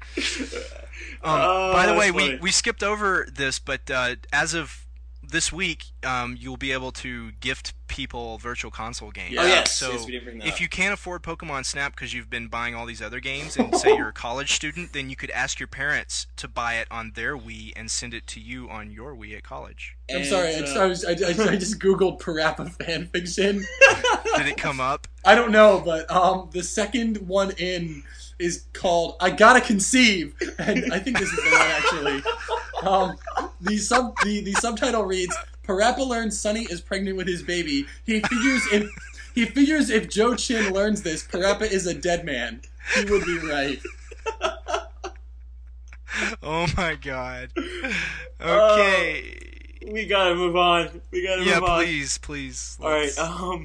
Um, Oh, by the way, that's we, funny. we skipped over this, but uh, as of this week, um, you'll be able to gift people virtual console games. Oh yes, So yes, we didn't bring that if up. you can't afford Pokemon Snap because you've been buying all these other games, and say you're a college student, then you could ask your parents to buy it on their Wii and send it to you on your Wii at college. I'm And, sorry, I, uh, just, I, was, I, I, I just googled Parappa fan fiction. Did it come up? I don't know, but um, the second one in is called "I Gotta Conceive," and I think this is the one actually. Um, the sub the, the subtitle reads: Parappa learns Sunny is pregnant with his baby. He figures if he figures if Joe Chin learns this, Parappa is a dead man. He would be right. Oh my god. Okay. we gotta move on. We gotta yeah, move on. please, please. All right. let's- Um.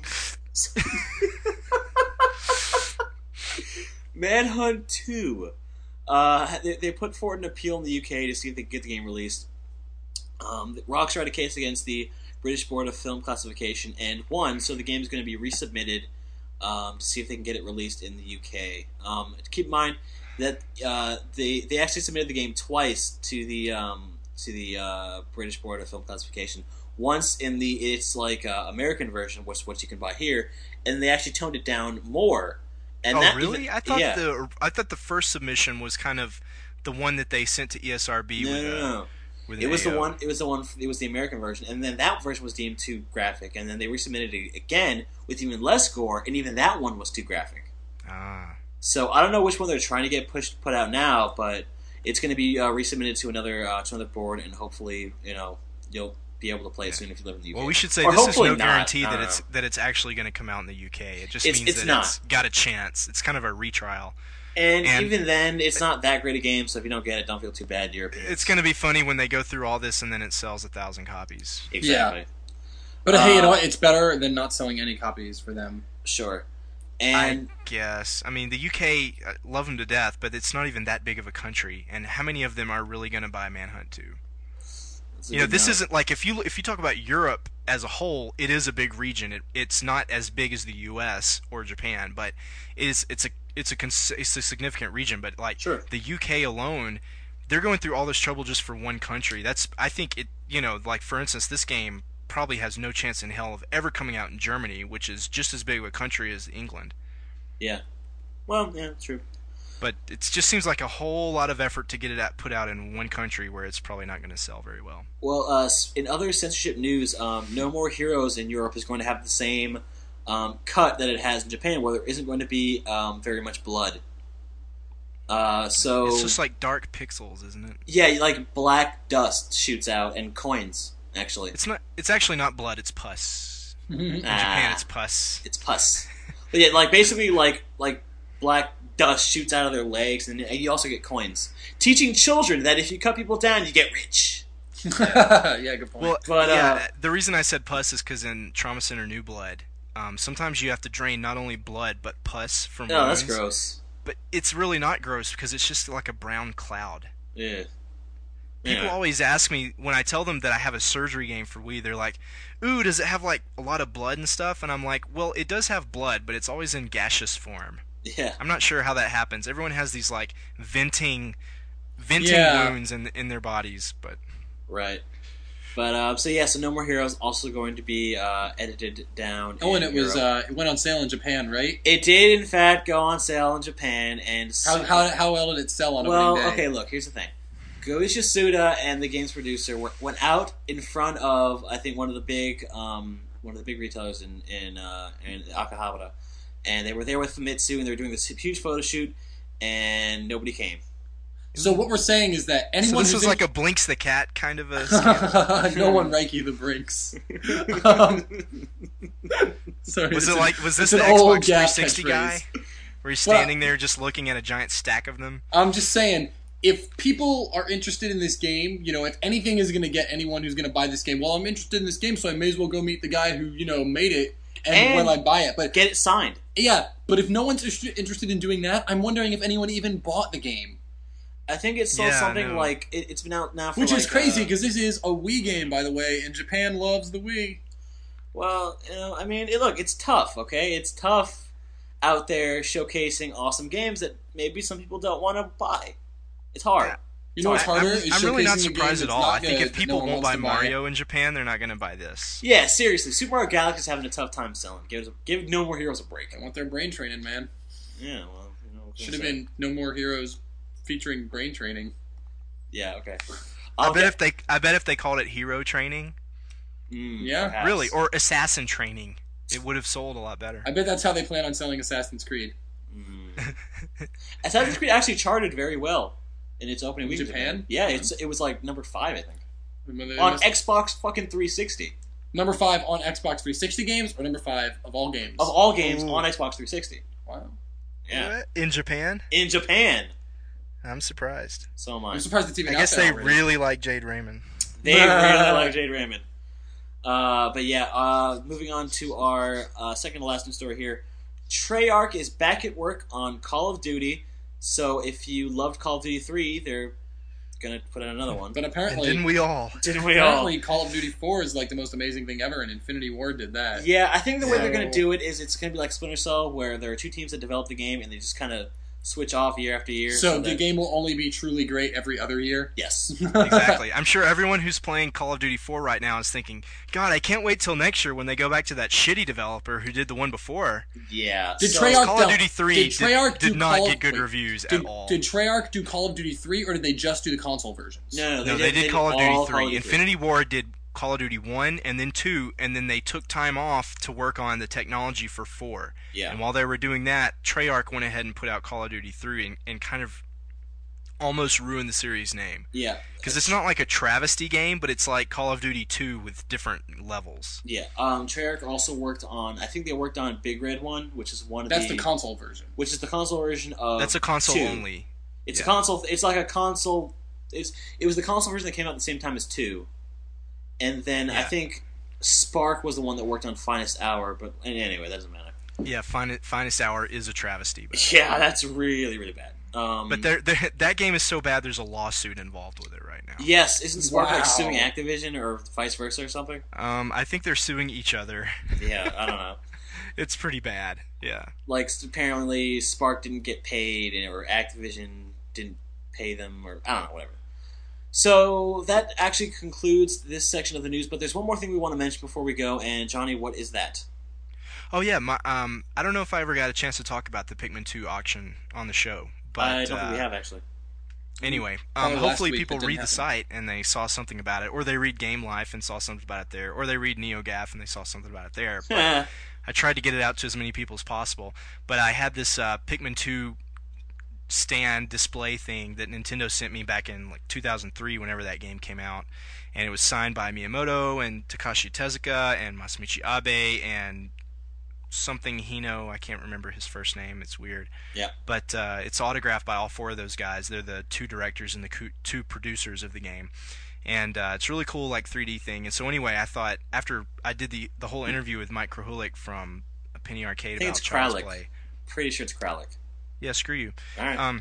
Manhunt two. Uh, they, they put forward an appeal in the U K to see if they can get the game released. Um, Rockstar had a case against the British Board of Film Classification and won, so the game is going to be resubmitted um, to see if they can get it released in the U K. Um, keep in mind that uh, they they actually submitted the game twice to the um, to the uh, British Board of Film Classification. Once in the it's like uh, American version, which is what you can buy here, and they actually toned it down more. And oh that really? even- I thought yeah. the I thought the first submission was kind of the one that they sent to E S R B no, with, no, uh, no. with It an was the A O. one. It was the one. It was the American version, and then that version was deemed too graphic, and then they resubmitted it again with even less gore, and even that one was too graphic. Ah. So I don't know which one they're trying to get pushed put out now, but it's going to be uh, resubmitted to another uh, to another board, and hopefully, you know, you'll be able to play it soon if you live in the U K. Well, we should say Or this is hopefully no not. guarantee I that don't it's know. that it's actually going to come out in the U K. It just It's- means it's that not. it's got a chance. It's kind of a retrial. And, and- even then, it's not that great a game. So if you don't get it, don't feel too bad. Europeans. It's going to be funny when they go through all this and then it sells a thousand copies. exactly But hey, you know Uh, what? It's better than not selling any copies for them. sure. And I guess. I mean, the U K uh, love them to death, but it's not even that big of a country. And how many of them are really going to buy Manhunt two? it's a You know, good this note. isn't like if you if you talk about Europe as a whole, it is a big region. It, it's not as big as the U S or Japan, but it is it's a it's a cons- it's a significant region. But like Sure. the U K alone, they're going through all this trouble just for one country. That's I think it. You know, like for instance, this game probably has no chance in hell of ever coming out in Germany, which is just as big of a country as England. Yeah. Well, yeah, true. But it just seems like a whole lot of effort to get it out, put out in one country where it's probably not going to sell very well. Well, uh, in other censorship news, um, No More Heroes in Europe is going to have the same um, cut that it has in Japan, where there isn't going to be um, very much blood. Uh, so It's just like dark pixels, isn't it? yeah, like black dust shoots out and coins. Actually, It's not. It's actually not blood. It's pus. In Ah. Japan, it's pus. it's pus. But yeah, like basically, like like black dust shoots out of their legs, and you also get coins. Teaching children that if you cut people down, you get rich. Yeah, good point. Well, But, yeah. uh, The reason I said pus is because in Trauma Center New Blood, um, sometimes you have to drain not only blood but pus from Oh, wounds. that's gross. But it's really not gross because it's just like a brown cloud. Yeah. People Yeah. always ask me when I tell them that I have a surgery game for Wii. They're like, "Ooh, does it have like a lot of blood and stuff?" And I'm like, "Well, it does have blood, but it's always in gaseous form." Yeah. I'm not sure how that happens. Everyone has these like venting, venting Yeah. wounds in in their bodies, but Right. But uh, so yeah, so No More Heroes also going to be uh, edited down. Oh, and in it was Europe. uh, it went on sale in Japan, right? It did in fact go on sale in Japan, and How how, how well did it sell on well, opening day? okay. Look, here's the thing. Goichi Suda and the game's producer were, went out in front of I think one of the big um, one of the big retailers in in, uh, in Akihabara, and they were there with Famitsu, and they were doing this huge photo shoot, and nobody came. So what we're saying is that so anyone this who's was like a Blinks the Cat kind of a scam. no one Reiki the Brinks. Um, sorry, Was it's it a- like was this it's the an Xbox old three gas sixty catchphrase. guy where he's Well- standing there just looking at a giant stack of them? I'm just saying, if people are interested in this game, you know, if anything is going to get anyone who's going to buy this game, well, I'm interested in this game, so I may as well go meet the guy who, you know, made it, and, And when I buy it. But Get it signed. yeah, but if no one's inter- interested in doing that, I'm wondering if anyone even bought the game. I think it's still Yeah, I something know. like it, it's been out now for Which like, is crazy, uh, because this is a Wii game, by the way, and Japan loves the Wii. well, you know, I mean, it, look, it's tough. Okay, it's tough out there showcasing awesome games that maybe some people don't want to buy. It's hard. Yeah. You know what's I- harder? I'm, is I'm really not showcasing a game surprised at that's all. not I think good if that people no one won't wants buy to buy it. Mario in Japan, they're not going to buy this. Yeah, seriously, Super Mario Galaxy is having a tough time selling. Give it a, give No More Heroes a break. I want their brain training, man. Yeah, well, you know, what can Should I have say? been No More Heroes featuring brain training. Yeah, okay. I I'll bet get- if they I bet if they called it Hero Training, Mm, Yeah. perhaps. really, or Assassin Training, it would have sold a lot better. I bet that's how they plan on selling Assassin's Creed. Mm. Assassin's Creed actually charted very well in its opening In week. in Japan? Yeah, it's it was like number five, I think, Remember they on must- Xbox fucking three sixty number five on Xbox three sixty games, or number five of all games? of all games Ooh. on Xbox three sixty. Wow. Yeah, What? In Japan, in Japan. I'm surprised. So am I. I'm surprised it's even I out guess there they already. really like Jade Raymond. They really like Jade Raymond. Uh, but yeah, uh, moving on to our uh, second to last news story here. Treyarch is back at work on Call of Duty. So if you loved Call of Duty three, they're gonna put out another one. But And apparently, didn't we all? Didn't we all? apparently Call of Duty four is like the most amazing thing ever, and Infinity Ward did that. Yeah, I think the way they're So- gonna do it is it's gonna be like Splinter Cell, where there are two teams that develop the game and they just kind of switch off year after year. So the that- game will only be truly great every other year. Yes. Exactly. I'm sure everyone who's playing Call of Duty four right now is thinking, God, I can't wait till next year when they go back to that shitty developer who did the one before. Yeah. Did so- Treyarch Call of do- Duty three did did, Treyarch did do not Call of- get good wait, reviews Did, at all. did Treyarch do Call of Duty three, or did they just do the console versions? No, no, they no, did, they did Call of Duty all three. Call of Duty Infinity Ward did Call of Duty one and then two, and then they took time off to work on the technology for four. Yeah. And while they were doing that, Treyarch went ahead and put out Call of Duty three and, and kind of almost ruined the series name. Yeah. Because it's not like a travesty game, but it's like Call of Duty two with different levels. Yeah. Um, Treyarch also worked on. I think they worked on Big Red One, which is one of That's the, the console version. which is the console version of. That's a console two. only. It's yeah. a console. It's like a console. It's it was the console version that came out at the same time as two, and then I Yeah. think Spark was the one that worked on Finest Hour. But anyway, that doesn't matter. Yeah, Fin- Finest Hour is a travesty. But, Yeah, that's really really bad. Um, but they're, they're, that game is so bad, there's a lawsuit involved with it right now. yes, isn't Spark Wow. like suing Activision or vice versa or something? Um, I think they're suing each other. Yeah, I don't know. It's pretty bad. Yeah. Like apparently Spark didn't get paid, and or Activision didn't pay them, or I don't know, whatever. So that actually concludes this section of the news. But there's one more thing we want to mention before we go, and Johnny, what is that? Oh yeah, my, um, I don't know if I ever got a chance to talk about the Pikmin two auction on the show, But I don't uh, think we have, actually. Anyway, um, Probably last hopefully week, people but didn't read the happen. site and they saw something about it, or they read Game Life and saw something about it there, or they read NeoGAF and they saw something about it there. But I tried to get it out to as many people as possible. But I had this uh, Pikmin two stand display thing that Nintendo sent me back in like two thousand three, whenever that game came out, and it was signed by Miyamoto and Takashi Tezuka and Masamichi Abe and something Hino. I can't remember his first name. It's weird. Yeah. But uh, it's autographed by all four of those guys. They're the two directors and the co- two producers of the game. And uh, it's really cool, like three D thing. And so anyway, I thought after I did the the whole interview with Mike Krahulik from Penny Arcade I think about it's Child's Kralik. Play. Pretty sure it's Kralik. Yeah, screw you. All right. Um,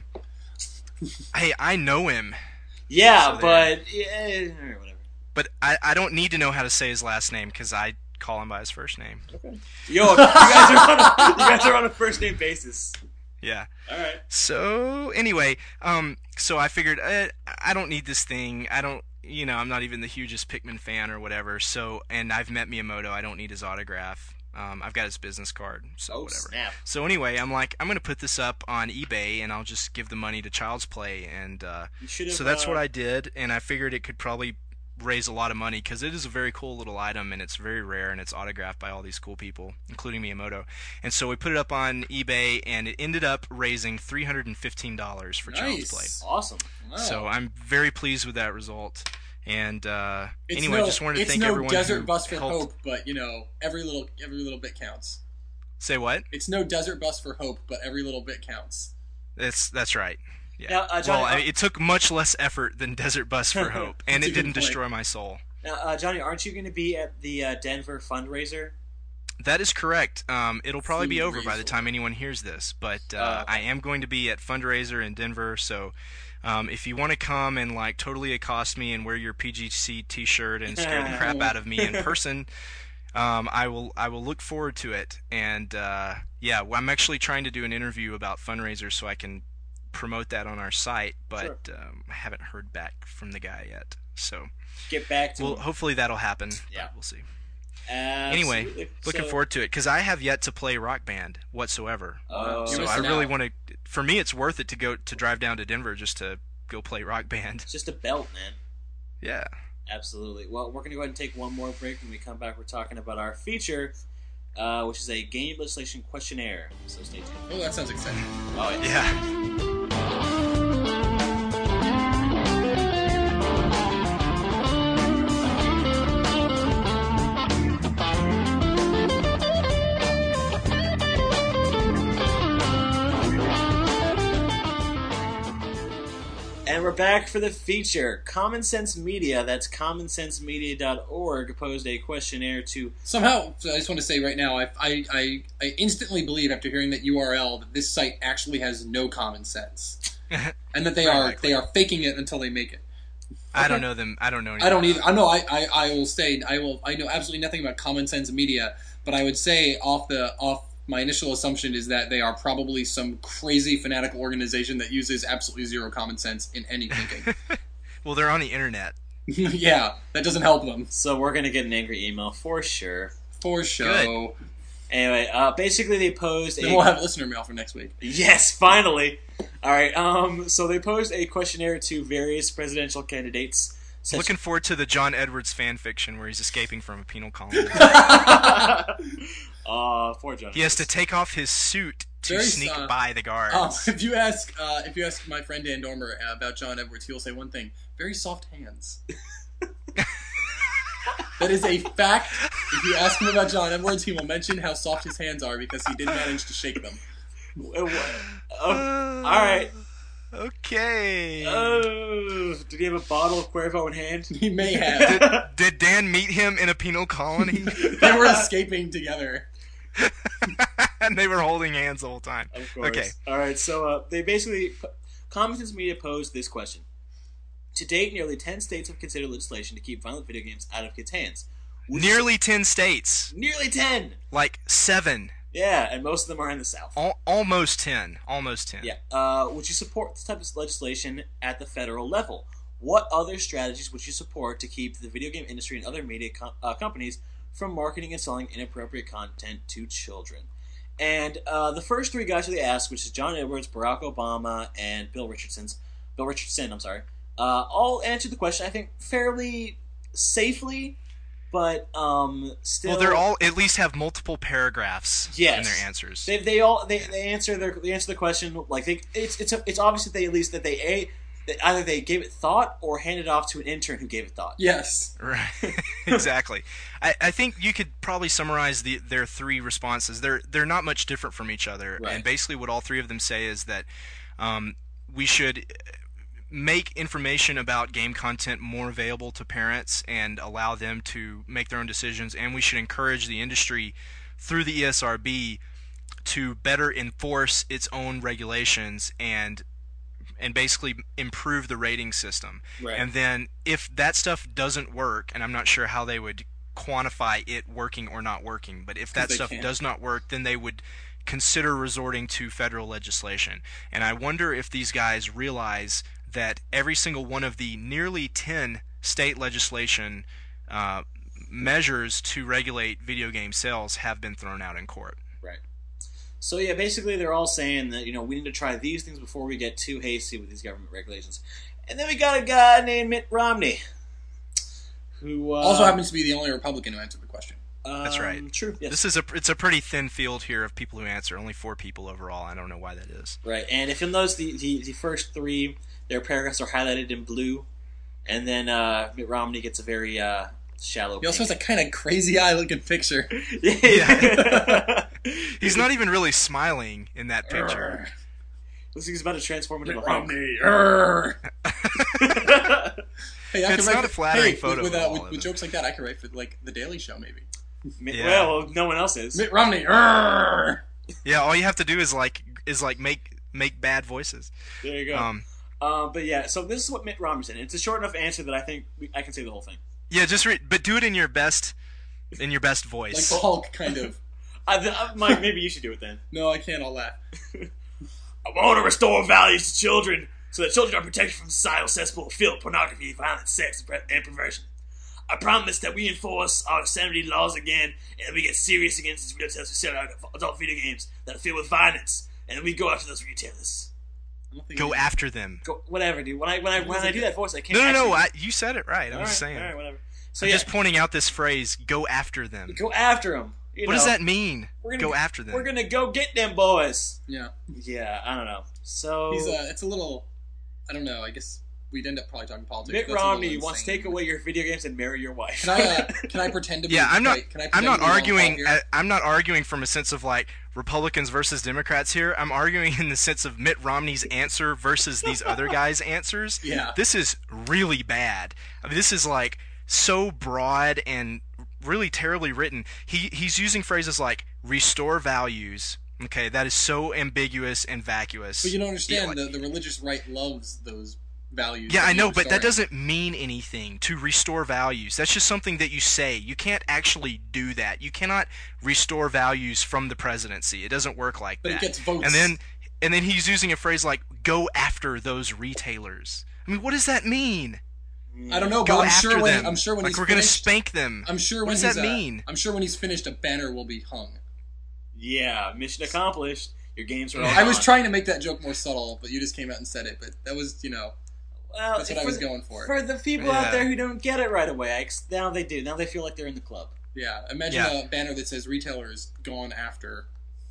hey, I know him, yeah, so but yeah, whatever. but I, I don't need to know how to say his last name because I call him by his first name. Okay. Yo, you guys are on a, you guys are on a first name basis. Yeah. All right. So anyway, um, so I figured uh, I don't need this thing. I don't, you know, I'm not even the hugest Pikmin fan or whatever. So, and I've met Miyamoto. I don't need his autograph. Um, I've got his business card, so Oh, whatever. snap. So anyway, I'm like, I'm gonna put this up on eBay, and I'll just give the money to Child's Play, and uh, You should have. so that's uh, what I did. And I figured it could probably raise a lot of money because it is a very cool little item, and it's very rare, and it's autographed by all these cool people, including Miyamoto. And so we put it up on eBay, and it ended up raising three hundred fifteen dollars for Child's Play. Nice. Awesome. Wow. So I'm very pleased with that result. And uh, It's anyway, no, just wanted to it's thank no everyone desert who bus for helped. hope, but you know, every little every little bit counts. Say what? It's no desert bus for hope, but every little bit counts. That's that's right. Yeah. Now, uh, Johnny, well, I, uh, it took much less effort than Desert Bus for Hope, and That's a it good didn't point. destroy my soul. Now, uh, Johnny, aren't you going to be at the uh, Denver fundraiser? That is correct. Um, it'll probably be over by the Fundraiser. time anyone hears this, but uh, Uh, I am going to be at Fundraiser in Denver, so um, if you want to come and like totally accost me and wear your P G C T-shirt and scare the crap out of me in person, um, I will I will look forward to it. And uh, yeah, well, I'm actually trying to do an interview about Fundraiser so I can promote that on our site, but um, I haven't heard back from the guy yet. So Get back to well, him. hopefully that'll happen. Yeah. but we'll see. Absolutely. Anyway, looking So- forward to it because I have yet to play Rock Band whatsoever. Oh. so You're I missing really out. want to. For me, it's worth it to go to drive down to Denver just to go play Rock Band. It's just a belt, man. Yeah. Absolutely. Well, we're going to go ahead and take one more break. When we come back, we're talking about our feature, uh, which is a game legislation questionnaire. So stay tuned. Oh, that sounds exciting. Oh, yeah. Yeah. And we're back for the feature. Common Sense Media, that's common sense media dot org, posed a questionnaire to... Somehow, so I just want to say right now, I, I, I, I instantly believe after hearing that U R L that this site actually has no common sense, and that they Very are likely. they are faking it until they make it. I don't know them. I don't know. Anything I don't about either. I know. I, I, I will say I will. I know absolutely nothing about Common Sense Media, but I would say off the off my initial assumption is that they are probably some crazy fanatical organization that uses absolutely zero common sense in any thinking. Well, they're on the internet. Yeah, that doesn't help them So we're going to get an angry email for sure. for show. Anyway, uh, basically they posed Then a... we'll have listener mail for next week. Yes, finally! Alright, um, so they posed a questionnaire to various presidential candidates. Such Looking forward to the John Edwards fan fiction where he's escaping from a penal colony. uh, poor John. He has to take off his suit to Very, sneak uh, by the guards. Um, if you ask, uh, if you ask my friend Dan Dormer uh, about John Edwards, he will say one thing: very soft hands. That is a fact. If you ask him about John Edwards, he will mention how soft his hands are because he did manage to shake them. Uh, wha- oh, alright. Okay. Oh, did he have a bottle of Cuervo in hand? He may have. did, did Dan meet him in a penal colony? They were escaping together. And they were holding hands the whole time. Of course. Okay. Alright, so uh, they basically... Common Sense Media posed this question. To date, nearly ten states have considered legislation to keep violent video games out of kids' hands. Would you- Nearly ten states. Nearly ten! Like seven. Yeah, and most of them are in the South. Al- almost ten. Almost ten. Yeah. Uh, would you support this type of legislation at the federal level? What other strategies would you support to keep the video game industry and other media com- uh, companies from marketing and selling inappropriate content to children? And uh, the first three guys who they asked, which is John Edwards, Barack Obama, and Bill Richardson's Bill Richardson, I'm sorry, uh, all answered the question, I think, fairly safely, but um, still. Well, they're all at least have multiple paragraphs yes. in their answers. They they all they, they answer their they answer the question like they it's it's a, it's obvious that they at least that they a that either they gave it thought or handed it off to an intern who gave it thought. Yes. Right. Exactly. I, I think you could probably summarize the, their three responses. They're they're not much different from each other, Right. and basically what all three of them say is that um, we should make information about game content more available to parents and allow them to make their own decisions, and we should encourage the industry through the E S R B to better enforce its own regulations and and basically improve the rating system. Right. And then if that stuff doesn't work, and I'm not sure how they would quantify it working or not working, but if that they stuff can't. does not work, then they would consider resorting to federal legislation. And I wonder if these guys realize that every single one of the nearly ten state legislation uh, measures to regulate video game sales have been thrown out in court. Right. So yeah, basically they're all saying that, you know, we need to try these things before we get too hasty with these government regulations. And then we got a guy named Mitt Romney, who uh, Also happens to be the only Republican who answered the question. um, That's right. True. Yes. This is a it's a pretty thin field here of people who answer. Only four people overall. I don't know why that is. Right. And if you'll notice, the, the, the first three, their paragraphs are highlighted in blue, and then uh, Mitt Romney gets a very uh, shallow. He also has pink. a kind of crazy eye looking picture. yeah. He's not even really smiling in that picture. Looks like he's about to transform into Mitt a hunk. Romney. Urgh. Hey, I It's can write not a for- flattering hey, photo With, of with, uh, all with, of with them. jokes like that, I could write for like the Daily Show, maybe. Mitt, Yeah. Well, no one else is. Mitt Romney. Urgh. Yeah, all you have to do is like is like make make bad voices. There you go. Um, Uh, but yeah, so this is what Mitt Romney said. It's a short enough answer that I think we, I can say the whole thing. yeah, just read, but do it in your best in your best Like voice. the Hulk, kind of. I, th- I, Mike, maybe you should do it then. No, I can't. I'll laugh. I want to restore values to children so that children are protected from societal cesspool of filth, pornography, violence, sex, and, pre- and perversion. I promise that we enforce our obscenity laws again, and we get serious against these retailers who sell out adult video games that are filled with violence, and we go after those retailers. I don't think Go I- after them. Go, whatever, dude. When I when I when I do that voice, I can't. No, no, no. actually- I, you said it right. I'm All just right, saying. All right, whatever. So I'm yeah, just pointing out this phrase. Go after them. go after them. What does that mean? We're gonna Go after them. We're gonna go get them boys. Yeah. Yeah, I don't know. So He's uh, it's a little. I don't know. I guess we'd end up probably talking politics. Mitt That's a little Romney wants to insane. take away your video games and marry your wife. Can I? Uh, can I pretend to be? Yeah, I'm not. Can I, can I I'm pretend not to be Ron arguing. Paul here? I, I'm not arguing from a sense of like Republicans versus Democrats here. I'm arguing in the sense of Mitt Romney's answer versus these other guys' answers. Yeah. This is really bad. I mean, this is like so broad and really terribly written. He he's using phrases like restore values. Okay, that is so ambiguous and vacuous. But you don't understand. Yeah, like- the, the religious right loves those values. Yeah, that I you're know, but that restoring. doesn't mean anything to restore values. That's just something that you say. You can't actually do that. You cannot restore values from the presidency. It doesn't work like But that. it gets votes. And then and then he's using a phrase like go after those retailers. I mean, what does that mean? I don't know, Go but I'm after sure when them. I'm sure when like he's we're going to finished, spank them. I'm sure What when does he's, that uh, mean? I'm sure when he's finished, a banner will be hung. Yeah, mission accomplished. Your games are all I was gone. trying to make that joke more subtle, but you just came out and said it. But that was, you know, Well, that's what I for was the- going for. For the people Yeah. out there who don't get it right away, I, ex- now they do. Now they feel like they're in the club. Yeah, imagine Yeah. a banner that says "retailers gone after."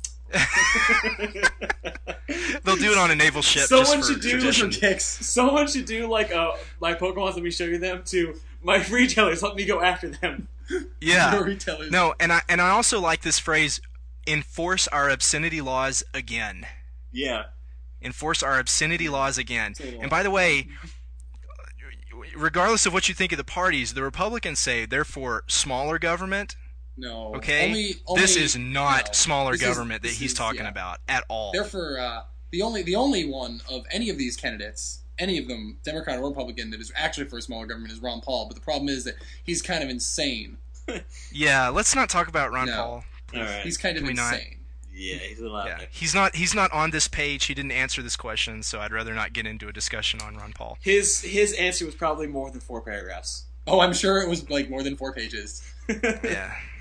They'll do it on a naval ship. Someone just for should do- tradition. kicks. Someone should do like uh, my Pokemon. Let me show you them. To my retailers, let me go after them. Yeah. retailers. No, and I and I also like this phrase enforce our obscenity laws again. Yeah. Enforce our obscenity laws again. It's a little- And by the way, regardless of what you think of the parties, the Republicans say they're for smaller government. no. Okay, Only, only, this is not no. smaller This is- government that this he's is- talking yeah. about at all. They're for uh, the only the only one of any of these candidates, any of them, Democrat or Republican, that is actually for a smaller government is Ron Paul. But the problem is that he's kind of insane. Yeah, let's not talk about Ron No. Paul. All right. He's kind of Can we not? insane. Yeah, he's a lot. Yeah, he's not he's not on this page. He didn't answer this question, so I'd rather not get into a discussion on Ron Paul. His his answer was probably more than four paragraphs. Oh, I'm sure it was like more than four pages. Yeah.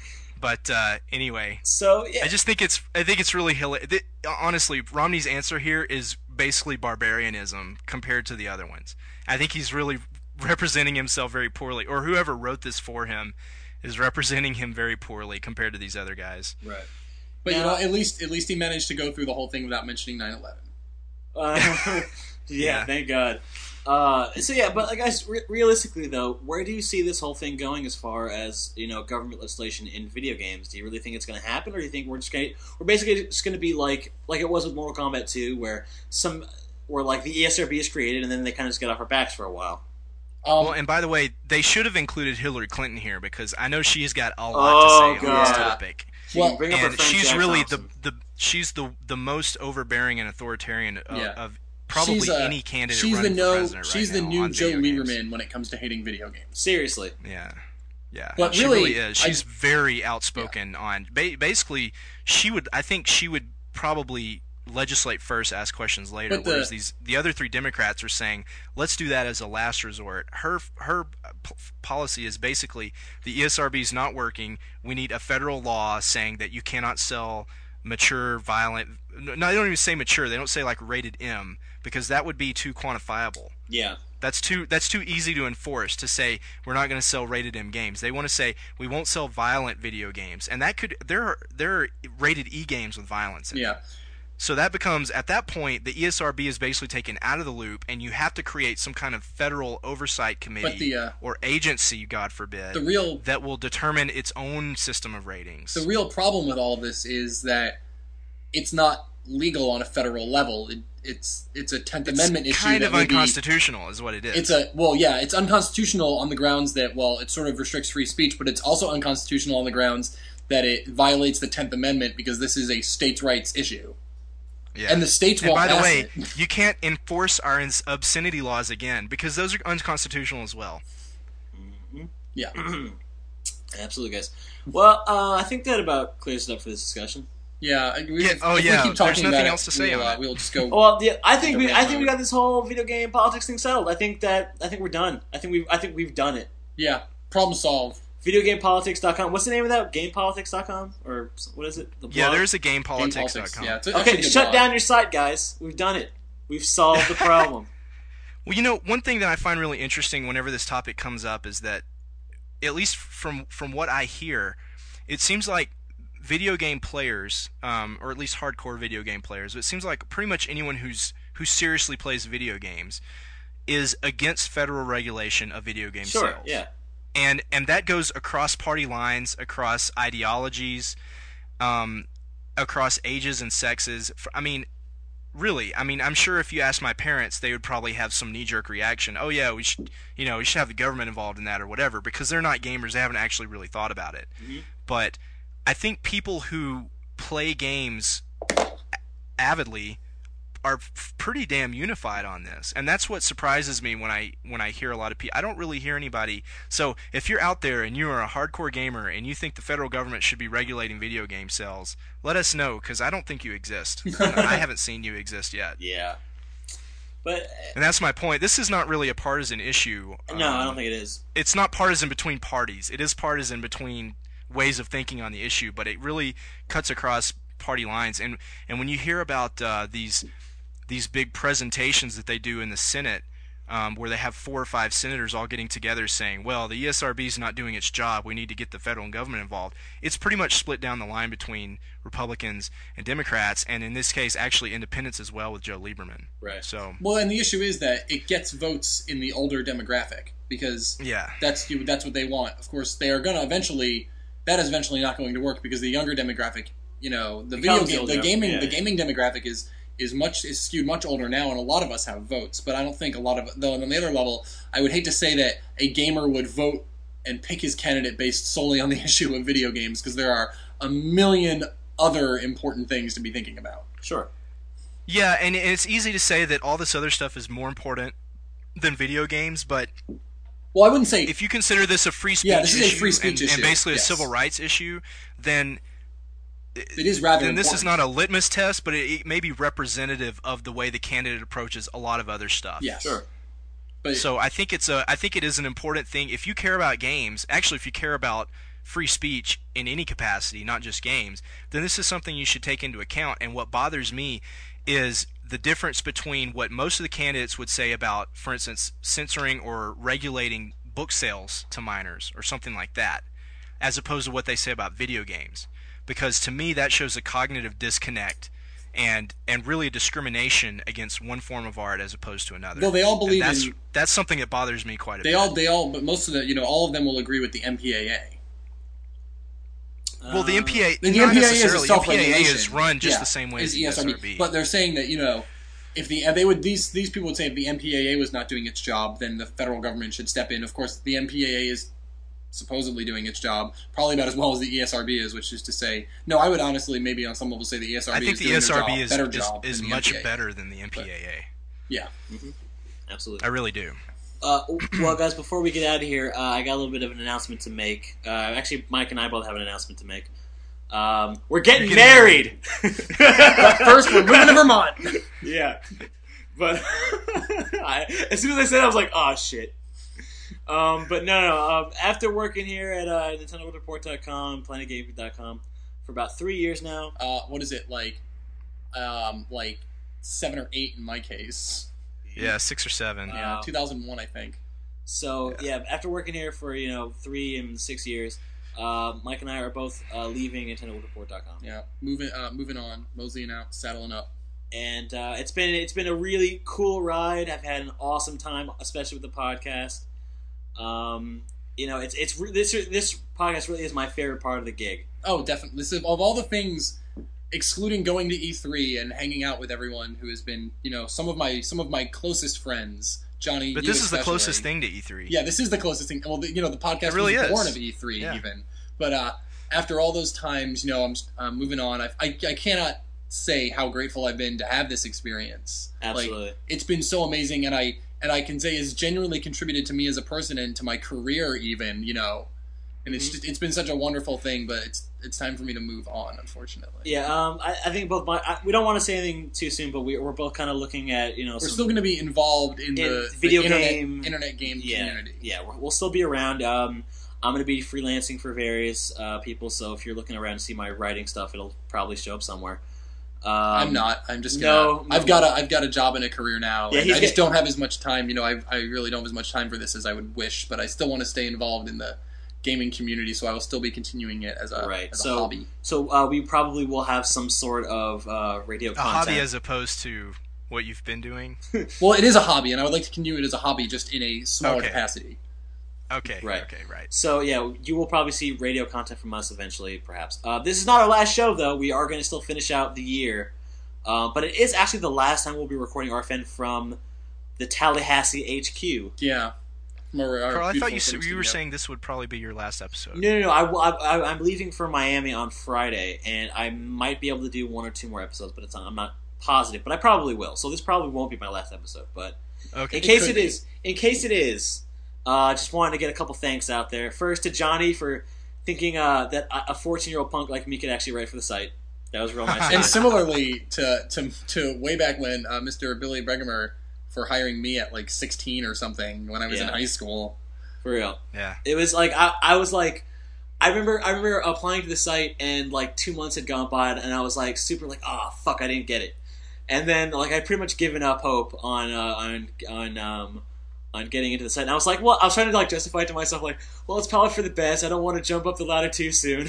But uh, anyway, So yeah, I just think it's I think it's really hilarious. Honestly, Romney's answer here is basically barbarianism compared to the other ones. I think he's really representing himself very poorly, or whoever wrote this for him is representing him very poorly compared to these other guys. Right. But Now- you know, at least at least he managed to go through the whole thing without mentioning nine eleven. Uh, yeah, Yeah. thank God. Uh, so yeah, but like guys, re- realistically though, where do you see this whole thing going as far as you know government legislation in video games? Do you really think it's going to happen, or do you think we're just going we're basically just going to be like like it was with Mortal Kombat two, where some where like the E S R B is created and then they kind of just get off our backs for a while? Um, Well, and by the way, they should have included Hillary Clinton here because I know she's got a lot Oh, to say on this God. topic. She Well, can bring up her And friend she's Jack really Thompson. the, the she's the the most overbearing and authoritarian of, Yeah. of probably she's, uh, any candidate she's the running no, for president she's right the now new on Joe video games. Lieberman when it comes to hating video games. Seriously. Yeah, yeah. But she really, really is. She's I- very outspoken on. Ba- basically, she would. I think she would probably legislate first, ask questions later. But the- whereas these the other three Democrats are saying, let's do that as a last resort. Her her p- policy is basically the E S R B is not working. We need a federal law saying that you cannot sell mature, violent. No, they don't even say mature. They don't say like rated M because that would be too quantifiable. Yeah. That's too that's too easy to enforce to say we're not going to sell rated M games. They want to say we won't sell violent video games, and that could there are there are rated E games with violence in it. Yeah. So that becomes at that point the E S R B is basically taken out of the loop, and you have to create some kind of federal oversight committee the, uh, or agency, God forbid, The real that will determine its own system of ratings. the real problem with all of this is that it's not legal on a federal level. It, it's it's a Tenth it's Amendment issue. kind that of would be- unconstitutional, is what it is. It's a well, yeah, it's unconstitutional on the grounds that well, it sort of restricts free speech, but it's also unconstitutional on the grounds that it violates the Tenth Amendment because this is a states' rights issue, yeah. and the states And won't by the pass way, it. you can't enforce our ins- obscenity laws again because those are unconstitutional as well. Yeah, Absolutely, guys. Well, uh, I think that about clears it up for this discussion. yeah. We, Yeah, oh, if we yeah, keep there's talking nothing about else it, to say we'll, on uh, it. we'll just go. Well, yeah, I think Like we, a I think we railroad. got this whole video game politics thing settled. I think that, I think we're done. I think we've, I think we've done it. Yeah, problem solved. video game politics dot com. What's the name of that? game politics dot com or what is it? The Yeah, blog? there's a game Game politics dot politics. com. Yeah, it's a- actually Okay, a good shut blog. down your site, guys. We've done it. We've solved the problem. Well, you know, one thing that I find really interesting whenever this topic comes up is that, at least from from what I hear, it seems like video game players, um, or at least hardcore video game players, it seems like pretty much anyone who's who seriously plays video games is against federal regulation of video game Sure. sales. Yeah. and and that goes across party lines, across ideologies, um, across ages and sexes. F- I mean, really, I mean, I'm sure if you asked my parents, they would probably have some knee-jerk reaction. Oh yeah, we should, you know, we should have the government involved in that or whatever, because they're not gamers. They haven't actually really thought about it. Mhm. But I think people who play games a- avidly are f- pretty damn unified on this, and that's what surprises me when I when I hear a lot of people. I don't really hear anybody. So if you're out there and you are a hardcore gamer and you think the federal government should be regulating video game sales, let us know, because I don't think you exist. I haven't seen you exist yet, Yeah. But and that's my point. This is not really a partisan issue. uh, no, I Um, don't think it is. It's not partisan between parties. It is partisan between ways of thinking on the issue, but it really cuts across party lines. And and when you hear about uh, these these big presentations that they do in the Senate, um, where they have four or five senators all getting together saying, well, the E S R B is not doing its job, we need to get the federal government involved, it's pretty much split down the line between Republicans and Democrats, and in this case, actually independents as well with Joe Lieberman. Right. So, Well, and the issue is that it gets votes in the older demographic because yeah. that's that's what they want. Of course, they are going to eventually. That is eventually not going to work because the younger demographic, you know, the video Becomes game, older, the gaming, yeah. the gaming demographic is is much is skewed much older now, and a lot of us have votes. But I don't think a lot of though on the other level, I would hate to say that a gamer would vote and pick his candidate based solely on the issue of video games because there are a million other important things to be thinking about. Sure. Yeah, and it's easy to say that all this other stuff is more important than video games, but Well, I wouldn't say if you consider this a free speech Yeah, this is a issue, free speech and, issue, and basically yes. a civil rights issue, then it is rather. then this is important. not a litmus test, but it, it may be representative of the way the candidate approaches a lot of other stuff. Yes. Sure. But So I think it's a I think it is an important thing if you care about games. Actually, if you care about free speech in any capacity, not just games, then this is something you should take into account. And what bothers me is the difference between what most of the candidates would say about, for instance, censoring or regulating book sales to minors or something like that, as opposed to what they say about video games. Because to me, that shows a cognitive disconnect and and really a discrimination against one form of art as opposed to another. Well, they all believe and that's, in... That's something that bothers me quite a they bit. all, they all, but most of the, you know, all of them will agree with the M P A A. Well, the M P A A, The not M P A A is a necessarily. The M P A A self-regulation. is run just Yeah, the same way as as the E S R B. E S R B. But they're saying that, you know, if the they would these these people would say if the M P A A was not doing its job, then the federal government should step in. Of course, the M P A A is supposedly doing its job probably about as well as the E S R B is, which is to say, no, I would honestly maybe on some level say the E S R B I think is the doing E S R B their job, is, better is, job is than the much M P A A. better than the M P A A. Yeah. Mm-hmm. Absolutely. I really do. Uh, well, guys, before we get out of here, uh, I got a little bit of an announcement to make. Uh, actually, Mike and I both have an announcement to make. Um, we're getting, getting married! But first, we're moving to Vermont! Yeah. But I, as soon as I said it, I was like, oh, shit. Um, but no, no, no. Um, after working here at uh, Nintendo World Report dot com, Planet Gaming dot com for about three years now. Uh, what is it, like, um, like seven or eight in my case. Yeah, six or seven. Yeah, Uh, two thousand one, I think. So, yeah. yeah, after working here for, you know, three and six years, uh, Mike and I are both uh, leaving Nintendo World Report dot com. Yeah, moving, uh, moving on, moseying out, saddling up. And uh, it's been it's been a really cool ride. I've had an awesome time, especially with the podcast. Um, you know, it's it's re- this this podcast really is my favorite part of the gig. Oh, definitely. This is, of all the things, excluding going to E three and hanging out with everyone who has been, you know, some of my some of my closest friends, Johnny. But you this is the especially. closest thing to E three. Yeah, this is the closest thing. Well, the, you know, the podcast It really was is. born of E three, Yeah. even. But uh, after all those times, you know, I'm, I'm moving on. I, I I cannot say how grateful I've been to have this experience. Absolutely. Like, it's been so amazing, and I and I can say has genuinely contributed to me as a person and to my career, even. You know, and it's Mhm. just it's been such a wonderful thing. But it's it's time for me to move on, unfortunately. Yeah, um, I, I think both my I, we don't want to say anything too soon, but we, we're both kind of looking at you know We're some, still going to be involved in, In the video the internet, game- internet game yeah community. yeah we're, we'll still be around. Um, I'm going to be freelancing for various uh, people, so if you're looking around to see my writing stuff, it'll probably show up somewhere. Um, I'm not. I'm just gonna. no, no. I've got a. I've got a job and a career now. Yeah, and he's I just get- don't have as much time. You know, I I really don't have as much time for this as I would wish. But I still want to stay involved in the gaming community, so I will still be continuing it as a Right, as so- a hobby. So uh, we probably will have some sort of uh, radio A content. hobby as opposed to what you've been doing. Well, it is a hobby, and I would like to continue it as a hobby, just in a smaller Okay. capacity. Okay, Right. okay, right. So yeah, you will probably see radio content from us eventually, perhaps. Uh, this is not our last show, though. We are going to still finish out the year, uh, but it is actually the last time we'll be recording R F N from the Tallahassee H Q. Yeah. From our- our Carl, I thought beautiful you s- film you were studio. saying this would probably be your last episode. No, no, no. I, will- I, I, I'm leaving for Miami on Friday, and I might be able to do one or two more episodes, but it's not, I'm not positive. But I probably will. So this probably won't be my last episode. But Okay. in case could it be. is, in case it is, I uh, just wanted to get a couple thanks out there. First to Johnny for thinking uh, that a fourteen-year-old punk like me could actually write for the site. That was real nice. And similarly to to to way back when uh, Mister Billy Bregemer for hiring me at like sixteen or something when I was in Yeah. high school. For real. Yeah. It was like I, I was like I remember I remember applying to the site and like two months had gone by and I was like super like oh fuck I didn't get it, and then like I pretty much given up hope on uh, on on um on getting into the site, and I was like well I was trying to like justify it to myself like well it's probably for the best, I don't want to jump up the ladder too soon.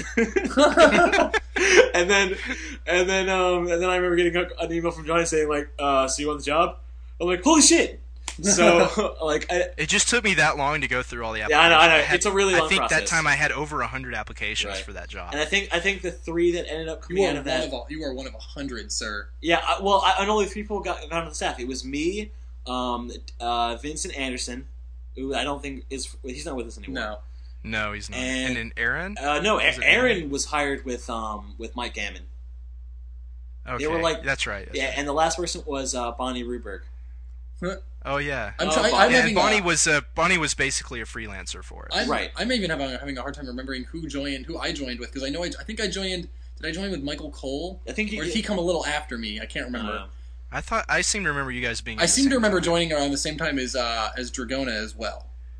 and then and then um and then I remember getting a- an email from Johnny saying like uh so you want the job? I'm like holy shit. So like I, It just took me that long to go through all the Yeah, applications. I know, I know. had- It's a really I long think process. that time I had over a hundred applications Right. for that job. and I think I think the three that ended up coming You are out one of that of a, you are one of a hundred, sir. yeah I, well I, and only three people got, got on the staff. It was me, um, uh, Vincent Anderson, who I don't think is he's not with us anymore. No. no, he's not. And- And, then Aaron. Uh, no, Was it Aaron was hired with um with Mike Gammon. Okay, were like- that's right. That's Yeah, right. and the last person was uh, Bonnie Ruberg. Oh yeah. I'm Oh, trying. Bonnie- I'm Yeah, having Bonnie a, was uh, Bonnie was basically a freelancer for us. I'm, Right. I'm even having, having a hard time remembering who joined, who I joined with, because I know I, I think I joined. Did I join with Michael Cole, I think he. or did he come a little after me? I can't remember. uh, I thought I seem to remember you guys being. I at the seem same to remember time. joining around the same time as uh, as Dragona as well.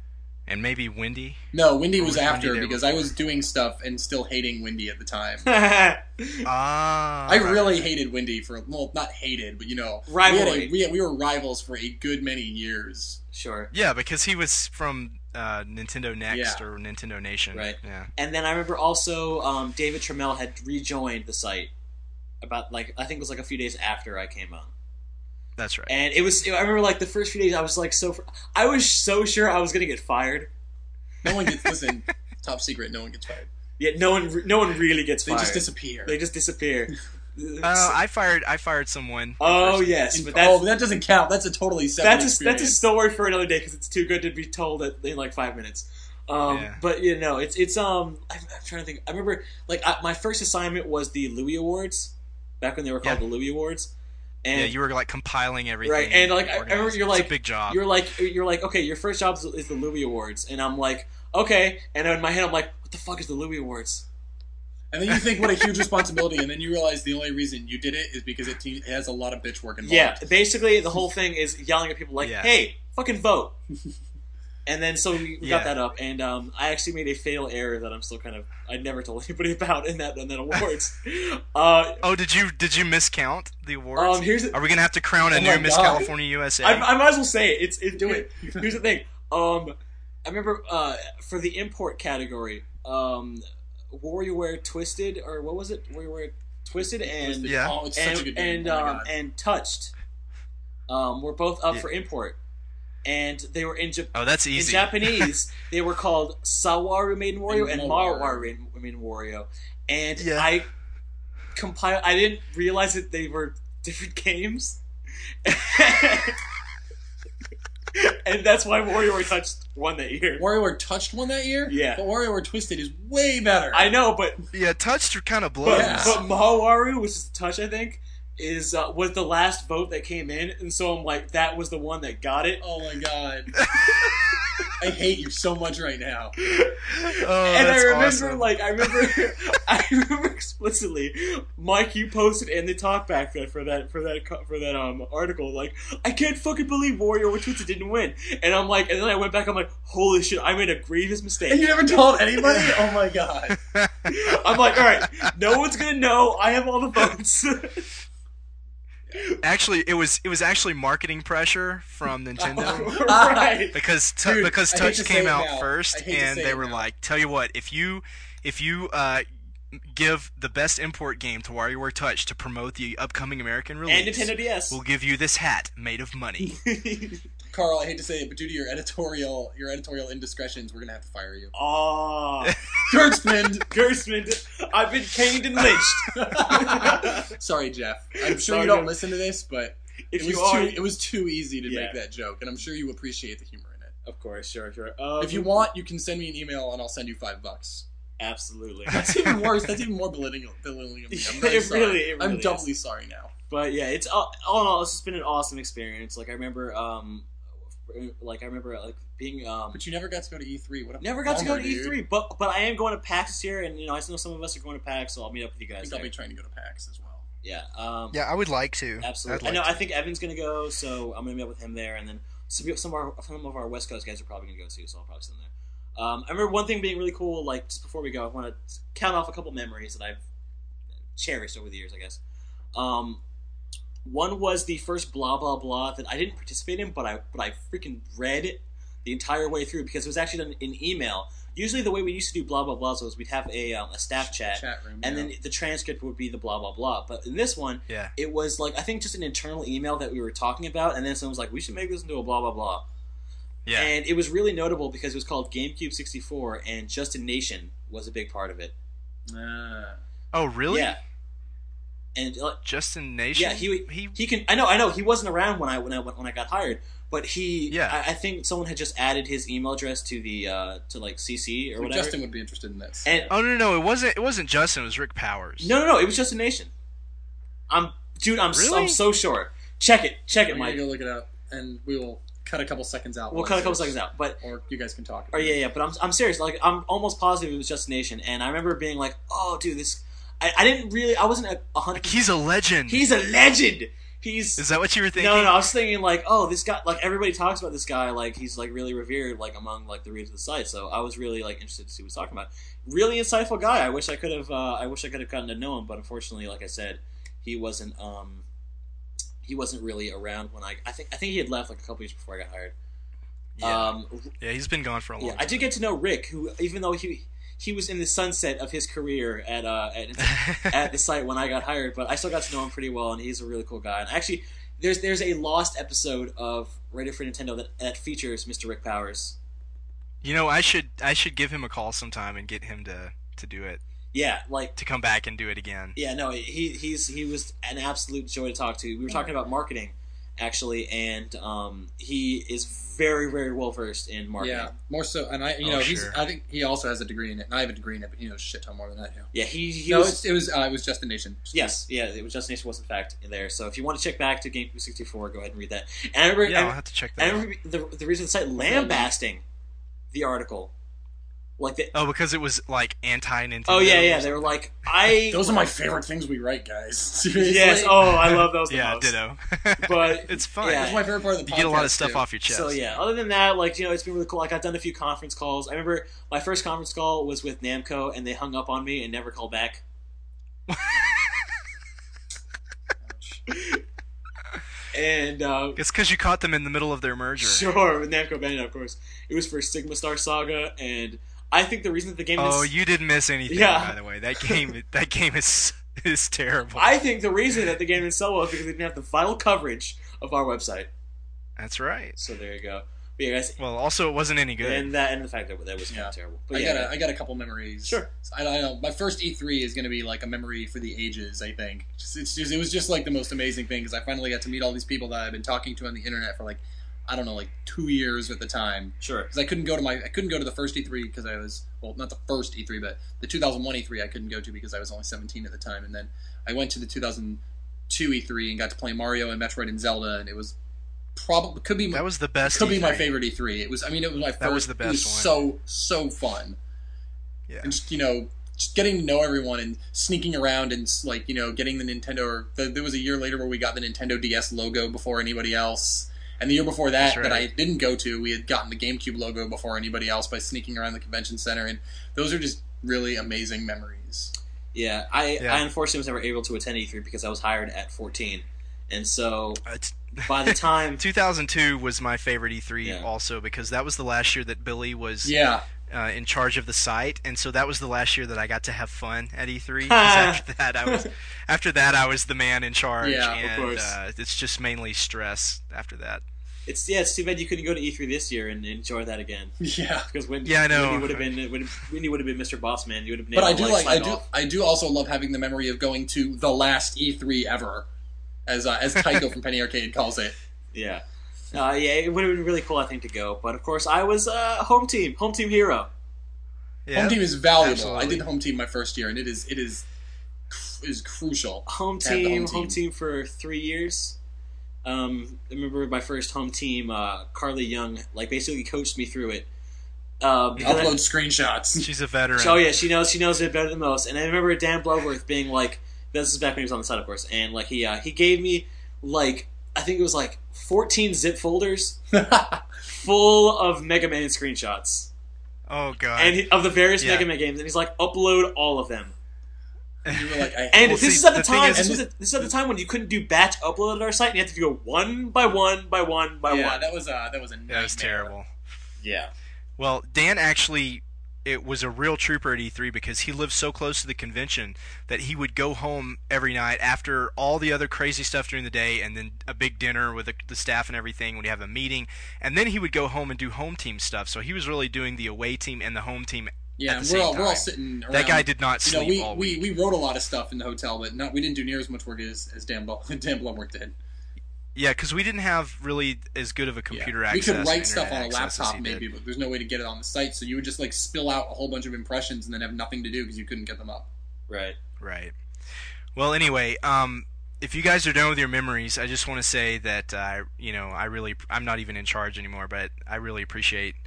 And maybe Wendy. No, Wendy was was Wendy after there because I was doing stuff and still hating Wendy at the time. Ah, I right, really right. hated Wendy for well, not hated, but you know, Rivalry. We, had a, we, had, we were rivals for a good many years. Sure. Yeah, because he was from uh, Nintendo Next Yeah. or Nintendo Nation. Right. Yeah. And then I remember also um, David Trammell had rejoined the site about like I think it was like a few days after I came on. That's right. And it was I remember like the first few days I was like so fr- I was so sure I was gonna get fired. No one gets listen. Top secret. No one gets fired. Yet no one no one really gets They fired. just disappear. They just disappear. Uh, I fired. I fired someone. oh First- yes, In- but oh, that's but that doesn't count. That's a totally separate that's a, experience. that's a story for another day because it's too good to be told in like five minutes. Um, Yeah. But you know, it's it's um. I'm, I'm trying to think. I remember like I, my first assignment was the Louis Awards, back when they were called Yeah. the Louis Awards. And yeah, you were like compiling everything. right, and like I, I organizing. remember you're It's like a big job. You're like you're like okay, your first job is, is the Louis Awards, and I'm like okay, and in my head I'm like, what the fuck is the Louis Awards? And then you think what a huge responsibility, and then you realize the only reason you did it is because it, te- it has a lot of bitch work involved. Yeah, basically the whole thing is yelling at people like, Yeah. hey, fucking vote. And then so we, we got Yeah. that up, and um, I actually made a fatal error that I'm still kind of I never told anybody about in that in that awards. uh, Oh, did you did you miscount the awards? um, here's the, Are we gonna have to crown a Oh new my Miss God. California U S A? I, I might as well say it. It's it, Do it. Here's the thing. Um, I remember uh, for the import category, um, WarioWare Twisted or what was it? WarioWare Twisted and Yeah. Oh, it's and such a good game. and oh my um, God. and Touched. Um, were both up Yeah. for import, and they were in Japan. oh, that's In easy. Japanese, they were called Sawaru Maiden Wario and And Mawaru Mawaru. Maiden Wario. And Yeah. I compiled. I didn't realize that they were different games, and that's why WarioWare Touched won that year. WarioWare Touched one that year? Yeah. But WarioWare Twisted is way better. I know, but Yeah, touched kind of but, blows. Yeah. but Mawaru, which is Touch, I think, is uh, was the last vote that came in, and so I'm like, that was the one that got it. Oh my God. I hate you so much right now. Oh, And I that's remember, awesome. like, I remember, I remember explicitly, Mike, you posted in the talkback thread for that, for that, co- for that um article, like, I can't fucking believe Warrior with Twisted didn't win, and I'm like, and then I went back, I'm like, holy shit, I made a grievous And mistake. you never told anybody? Oh my God. I'm like, all right, no one's gonna know. I have all the votes. Actually, it was it was actually marketing pressure from Nintendo. right. Because tu- Dude, because I hate Touch to say came it out now. first, I hate to and say they it were now. like, "Tell you what, if you if you uh, give the best import game to WarioWare Touch to promote the upcoming American release, And Nintendo D S. we'll give you this hat made of money." Carl, I hate to say it, but due to your editorial your editorial indiscretions, we're gonna have to fire you. Aw. Kurtzman! Gerstmann, I've been caned and lynched. Sorry, Jeff. I'm sure Sorry, you don't Jeff. listen to this, but If it was you are, too it was too easy to Yeah. make that joke, and I'm sure you appreciate the humor in it. of course, sure, sure. Um, If you want, you can send me an email and I'll send you five bucks. absolutely. That's even worse. That's even more belittling, belittling of me. I'm very It sorry. really- it I'm really doubly is. sorry now. But yeah, it's all, all in all, it's just been an awesome experience. Like I remember, um, like I remember, like being, um, But you never got to go to E three. What a never got to go bummer, to E dude. three. But but I am going to PAX this year, and you know I know some of us are going to PAX, so I'll meet up with you I guys think I'll there. be trying to go to PAX as well. Yeah, um, Yeah, I would like to. absolutely. I'd I know. like I to. think Evan's going to go, so I'm going to meet up with him there, and then some some of our some of our West Coast guys are probably going to go too, so I'll probably send them there. Um, I remember one thing being really cool. Like just before we go, I want to count off a couple memories that I've cherished over the years. I guess. Um, one was the first blah blah blah that I didn't participate in, but I but I freaking read it the entire way through because it was actually done in email. Usually, the way we used to do blah blah blahs was we'd have a um, a staff chat, Chat room. and yeah. then the transcript would be the blah blah blah. But in this one, Yeah. it was like I think just an internal email that we were talking about, and then someone was like, "We should make this into a blah blah blah." Yeah. And it was really notable because it was called GameCube sixty-four, and Justin Nation was a big part of it. Ah. Oh, really? Yeah. And uh, Justin Nation. yeah, he he. he can. I know, I know. He wasn't around when I when I when I got hired, but he. Yeah. I, I think someone had just added his email address to the uh, to like C C or So whatever. Justin would be interested in this. And Oh no, no, no! It wasn't. It wasn't Justin. It was Rick Powers. no, no, no. It was Justin Nation. I'm dude. I'm so, Really? I'm so sure. Check it. Check it, I'm Mike. gonna go look it up, and we will cut a couple seconds out. We'll once cut a couple it's- seconds out, but or you guys can talk. Oh yeah, yeah, but I'm I'm serious. Like I'm almost positive it was Just Nation, and I remember being like, "Oh, dude, this." I, I didn't really. I wasn't a, a hundred. Like, he's a legend. He's a legend. he's Is that what you were thinking? no, no. I was thinking like, oh, this guy. Like everybody talks about this guy. Like he's like really revered like among like the readers of the site. So I was really like interested to see what he's talking about. Really insightful guy. I wish I could have. Uh, I wish I could have gotten to know him, but unfortunately, like I said, he wasn't. Um, he wasn't really around when I. I think. I think he had left like a couple years before I got hired. Yeah. Um, yeah, he's been gone for a long yeah, time. I did get to know Rick, who even though he he was in the sunset of his career at uh, at, at the site when I got hired, but I still got to know him pretty well, and he's a really cool guy. And actually, there's there's a lost episode of Radio Free Nintendo that, that features Mister Rick Powers. You know, I should I should give him a call sometime and get him to, to do it. Yeah, like to come back and do it again. Yeah, no, he he's he was an absolute joy to talk to. We were talking about marketing, actually, and um, he is very very well versed in marketing. Yeah, more so, and I, you Oh, know, he's. sure. I think he also has a degree in it, and I have a degree in it, but he knows shit ton more than I do. Yeah, he he no, was. it's, it was uh, it was Just a Nation. Yes, yeah, it was Just Nation was in fact in there. So if you want to check back to GameCube sixty-four, go ahead and read that. And I remember, Yeah, I, I'll have to check I that out. remember the the reason the site lambasting the article, like the. Oh, because it was like anti-Nintendo. Oh yeah, or yeah. They something? were like, I. Those are my favorite things we write, guys. Seriously. Yes. Oh, I love those. The Yeah, most. ditto. But it's fun. yeah. That's my favorite part of the You podcast. get a lot of stuff too. off your chest. So yeah, other than that, like you know, it's been really cool. Like I've done a few conference calls. I remember my first conference call was with Namco, and they hung up on me and never called back. And uh, It's because you caught them in the middle of their merger. sure, with Namco Bandai, of course, it was for Sigma Star Saga, and I think the reason that the game Oh, is, you didn't miss anything. Yeah. By the way, that game that game is is terrible. I think the reason that the game didn't sell well is because they didn't have the vital coverage of our website. That's right. So there you go. But yeah, guys, Well, also it wasn't any good. and that and the fact that that was kind Yeah. of terrible. But I yeah, got a, I got a couple memories. Sure. I, I know my first E three is going to be like a memory for the ages. I think just, it's just it was just like the most amazing thing because I finally got to meet all these people that I've been talking to on the internet for like I don't know like two years at the time. sure. Because I couldn't go to my I couldn't go to the first E three because I was well not the first E three but the two thousand one E three I couldn't go to because I was only seventeen at the time, and then I went to the two thousand two E three and got to play Mario and Metroid and Zelda, and it was probably could be that was the best. could be my E three. favorite E three. It was I mean it was my first. That was the It was best so so fun. Yeah. And just you know just getting to know everyone and sneaking around and like you know getting the Nintendo. Or the, there was a year later where we got the Nintendo D S logo before anybody else. And the year before that, That's that I right. didn't go to, we had gotten the GameCube logo before anybody else by sneaking around the convention center, and those are just really amazing memories. Yeah, I, Yeah. I unfortunately was never able to attend E three because I was hired at fourteen, and so Uh, it's- by the time two thousand two was my favorite E three Yeah. also because that was the last year that Billy was Yeah, uh, in charge of the site, and so that was the last year that I got to have fun at E three. 'Cause after that, I was after that I was the man in charge, Yeah, of and course. Uh, it's just mainly stress after that. it's yeah, it's too bad you couldn't go to E three this year and enjoy that again yeah. because when Yeah, I know. Wendy would have been when Wendy would have been Mister Bossman, you would have been But I able do to, like I sign do off. I do also love having the memory of going to the last E three ever, as uh, as Tycho from Penny Arcade calls it. Yeah, uh, yeah, it would have been really cool I think to go, but of course I was uh, home team, home team hero. Yeah. Home team is valuable. absolutely. I did home team my first year, and it is it is it is crucial. Home To have the team, home home team. team for three years. Um, I remember my first home team. Uh, Carly Young, like basically coached me through it. Uh, because I- Upload screenshots. She's a veteran. Oh yeah, she knows she knows it better than most. And I remember Dan Bloodworth being like, "This is back when he was on the side, of course." And like he uh, he gave me like I think it was like fourteen zip folders full of Mega Man screenshots Oh god. and he, of the various Yeah. Mega Man games. And he's like, "Upload all of them." You were like, I, And Well, this see, is at the, the thing time. is- This was at, this is at the time when you couldn't do batch upload at our site, and you had to go one by one by one by yeah, one. that was uh, that was a nightmare. that was terrible. Yeah. Well, Dan actually it was a real trooper at E three because he lived so close to the convention that he would go home every night after all the other crazy stuff during the day, and then a big dinner with the, the staff and everything. When you have a meeting, and then he would go home and do home team stuff. So he was really doing the away team and the home team. Yeah, at and the we're same all we're all time. sitting. Around, That guy did not You know, sleep we, all we, week. we wrote a lot of stuff in the hotel, but not we didn't do near as much work as, as Dan Bl- Dan Blumworth did. Yeah, because we didn't have really as good of a computer Yeah. access. We could and write stuff on a internet access as laptop he did. maybe, but there's no way to get it on the site. So you would just like spill out a whole bunch of impressions and then have nothing to do because you couldn't get them up. Right. Right. Well, anyway, um, if you guys are done with your memories, I just want to say that uh, you know I really I'm not even in charge anymore, but I really appreciate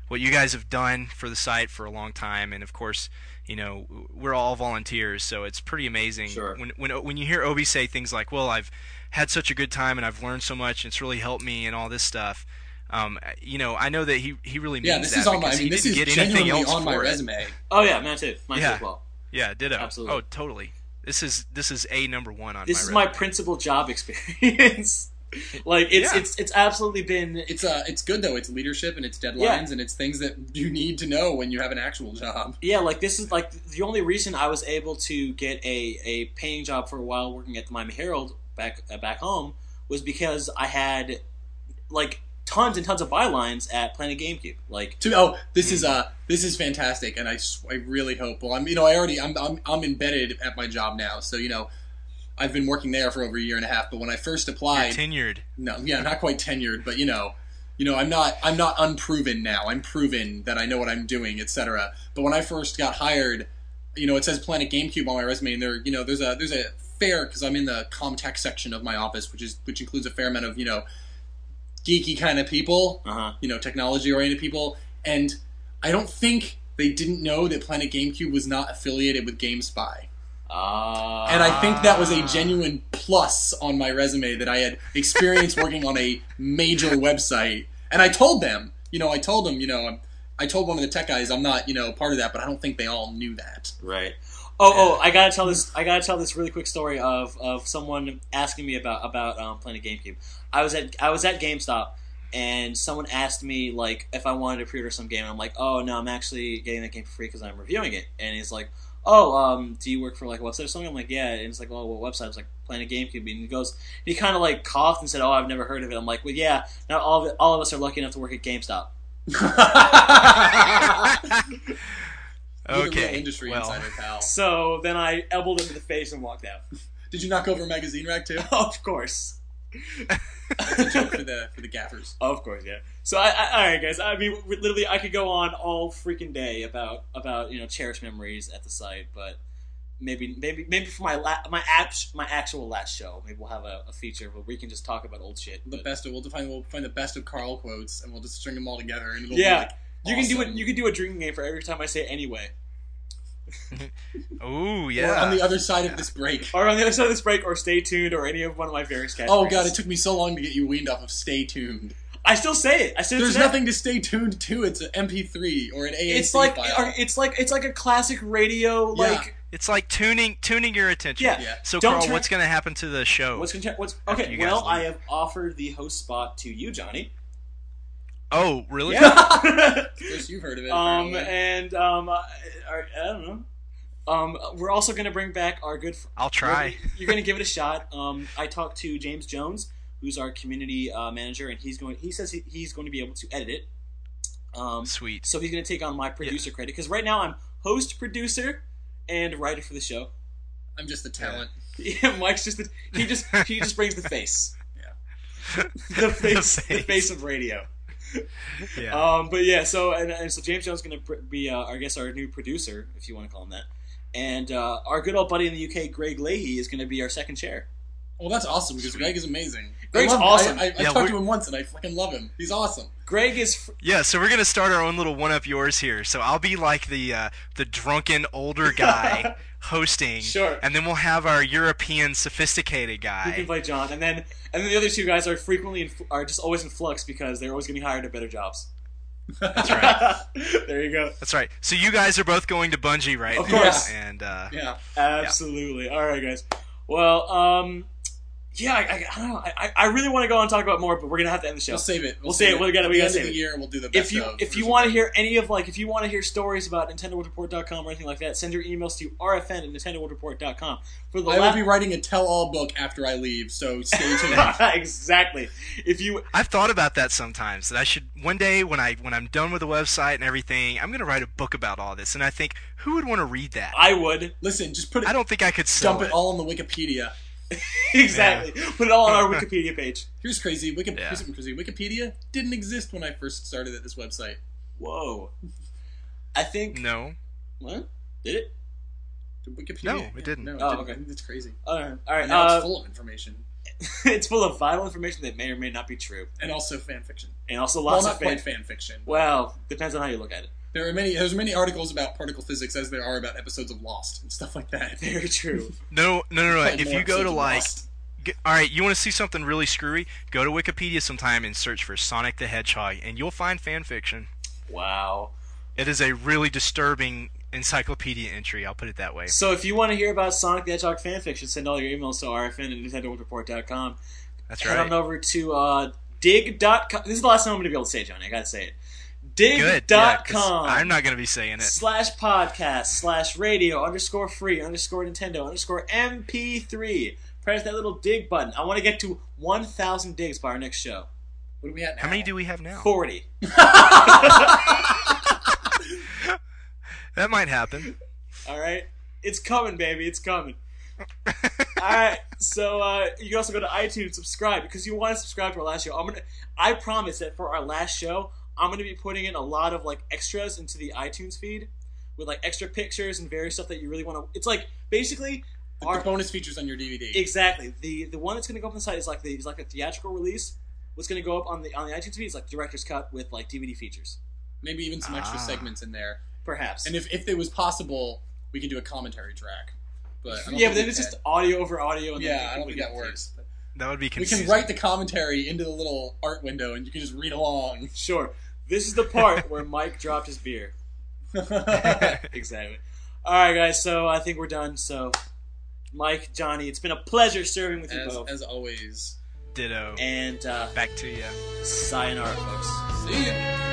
what you guys have done for the site for a long time, and of course, you know, we're all volunteers, so it's pretty amazing. Sure. When when when you hear Obi say things like, "Well, I've had such a good time and I've learned so much, and it's really helped me," and all this stuff. Um, you know, I know that he he really means Yeah, this that is on my. I because mean, he this didn't is get anything genuinely else on my for it. resume. Oh yeah, mine too. Mine Yeah. too as well. Yeah, ditto. Absolutely. Oh, totally. This is this is a number one on. This my is my resume. principal job experience. Like it's Yeah. it's it's absolutely been. It's uh, it's good though. It's leadership and it's deadlines Yeah. and it's things that you need to know when you have an actual job. Yeah, like this is like the only reason I was able to get a, a paying job for a while working at the Miami Herald back uh, back home was because I had like tons and tons of bylines at Planet GameCube. Like To, oh, this is uh, this is fantastic, and I, s- I really hope. Well, I'm you know I already I'm, I'm I'm embedded at my job now, so you know I've been working there for over a year and a half. But when I first You're applied, tenured. no, yeah, not quite tenured, but you know, you know, I'm not I'm not unproven now. I'm proven that I know what I'm doing, et cetera. But when I first got hired, you know, it says Planet GameCube on my resume, and there, you know, there's a there's a fair because I'm in the ComTech section of my office, which is which includes a fair amount of you know geeky kind of people, uh huh. you know, technology oriented people, and I don't think they didn't know that Planet GameCube was not affiliated with GameSpy. Uh, And I think that was a genuine plus on my resume that I had experience working on a major website. And I told them, you know, I told them, you know, I told one of the tech guys I'm not, you know, part of that, but I don't think they all knew that. Right. Oh, oh! I gotta tell this. I gotta tell this really quick story of, of someone asking me about about um, Planet GameCube. I was at I was at GameStop, and someone asked me like if I wanted to pre-order some game. And I'm like, oh no, I'm actually getting that game for free because I'm reviewing it. And he's like, oh, um, do you work for like a website or something? I'm like, yeah. And it's like, oh, what website? I was like, Planet GameCube. And he goes, he kind of like coughed and said, oh, I've never heard of it. I'm like, well, yeah. Not all of it, all of us are lucky enough to work at GameStop. You're the real Okay. industry well, insider, pal. So then I elbowed him in the face and walked out. Did you knock over a magazine rack too? Of course. That's a joke for the for the gaffers. Of course, yeah. So, I, I, all right, guys. I mean, we- literally, I could go on all freaking day about about you know cherished memories at the site, but maybe maybe maybe for my la- my act- my actual last show, maybe we'll have a, a feature where we can just talk about old shit. The but- best of we'll define we'll find the best of Carl quotes and we'll just string them all together and it'll Yeah. be like You can do it. awesome. You can do a drinking game for every time I say anyway, Ooh, Or yeah. on the other side of this break. or on the other side of this break, or stay tuned, or any of one of my various catchphrases. Oh god, it took me so long to get you weaned off of stay tuned. I still say it. I say it There's today. nothing to stay tuned to. It's an M P three or an A A C It's like file. it's like it's like a classic radio Yeah. like. It's like tuning tuning your attention. Yeah. Yeah. So, Don't Carl, turn- what's going to happen to the show? What's gonna, what's After okay? you guys Well, leave. I have offered the host spot to you, Johnny. Oh, really? Yeah. First you've heard of it. um, apparently. and um, I, I don't know. Um, we're also gonna bring back our good. Fr- I'll try. You're gonna give it a shot. Um, I talked to James Jones, who's our community uh, manager, and he's going. He says he, he's going to be able to edit it. Um, Sweet. so he's going to take on my producer credit because right now I'm host, producer, and writer for the show. I'm just the talent. Yeah, Mike's just the, he just he just brings the face. Yeah. The face, the face. face of radio. Yeah. Um, but yeah, so and, and so James Jones is going to be, uh, I guess, our new producer, if you want to call him that, and uh, our good old buddy in the U K, Greg Leahy, is going to be our second chair. Well, that's awesome because Sweet. Greg is amazing. Greg's I love, awesome. I, I, I Yeah, talked we're- to him once and I fucking love him. He's awesome. Greg is fr- Yeah, so we're gonna start our own little one up yours here. So I'll be like the uh, the drunken older guy hosting, Sure. and then we'll have our European sophisticated you guy. can play John, and then and then the other two guys are frequently in, are just always in flux because they're always getting hired at better jobs. That's right. There you go. That's right. So you guys are both going to Bungie, right? Of now, course. And uh, Yeah. Absolutely. All right, guys. Well, um, yeah, I, I, I don't know. I, I really want to go on and talk about more, but we're gonna have to end the show. We'll save it. We'll save it. We gotta- we At gotta the end save of it. the year, we'll do the best If you of if you version. want to hear any of like if you want to hear stories about Nintendo World Report dot com or anything like that, send your emails to r f n at Nintendo World Report dot com. For the I will la- be writing a tell-all book after I leave, so stay tuned. exactly. If you I've thought about that sometimes. That I should one day when I when I'm done with the website and everything, I'm gonna write a book about all this. And I think who would want to read that? I would Listen, just put it, I don't think I could sell dump it it. all on the Wikipedia. exactly put it all on our Wikipedia page. Here's crazy. Wiki- Yeah. Here's something crazy. Wikipedia didn't exist when I first started at this website. Whoa. I think No. what did it? Did Wikipedia? No, it didn't. No, it Oh, didn't. okay. It's crazy. All right. All right. And now Uh, it's full of information. It's full of vital information that may or may not be true, And also fan fiction. and also lots well, of not fan. quite fan fiction. Well, depends on how you look at it. There are many. There's many articles about particle physics as there are about episodes of Lost and stuff like that. Very true. No, no, no, no. Like If more you go episodes to of like, Lost. get, all right, you want to see something really screwy? Go to Wikipedia sometime and search for Sonic the Hedgehog, and you'll find fan fiction. Wow. It is a really disturbing encyclopedia entry. I'll put it that way. So if you want to hear about Sonic the Hedgehog fanfiction, send all your emails to R F N at Nintendo World Report dot com. That's Head right. on over to uh, dig dot com. This is the last time I'm going to be able to say it, Johnny. I got to say it. dig Good. dot Yeah, 'cause com. I'm not going to be saying it. Slash podcast slash radio underscore free underscore Nintendo underscore M P three. Press that little dig button. I want to get to one thousand digs by our next show. What do we have now? How many do we have now? forty. That might happen. All right? It's coming, baby. It's coming. Alright, so uh, you can also go to iTunes, subscribe, because you want to subscribe to our last show. I'm gonna, I promise that for our last show, I'm going to be putting in a lot of like extras into the iTunes feed with like extra pictures and various stuff that you really want to. It's like basically The, our the bonus features on your D V D. exactly the the one that's going to go up on the site is like the is like a theatrical release. What's going to go up on the on the iTunes feed is like director's cut with like D V D features, Maybe even some extra Ah. segments in there. perhaps. And if, if it was possible, we could do a commentary track. But I don't yeah, think but then we it's can. just audio over audio. And then Yeah, I don't we think can- that works. But That would be we confusing. can write the commentary into the little art window, and you can just read along. Sure. This is the part where Mike dropped his beer. Exactly. All right, guys. So I think we're done. So, Mike, Johnny, it's been a pleasure serving with you as, both. as always. Ditto. And uh, Back to you. sayonara, folks. See ya.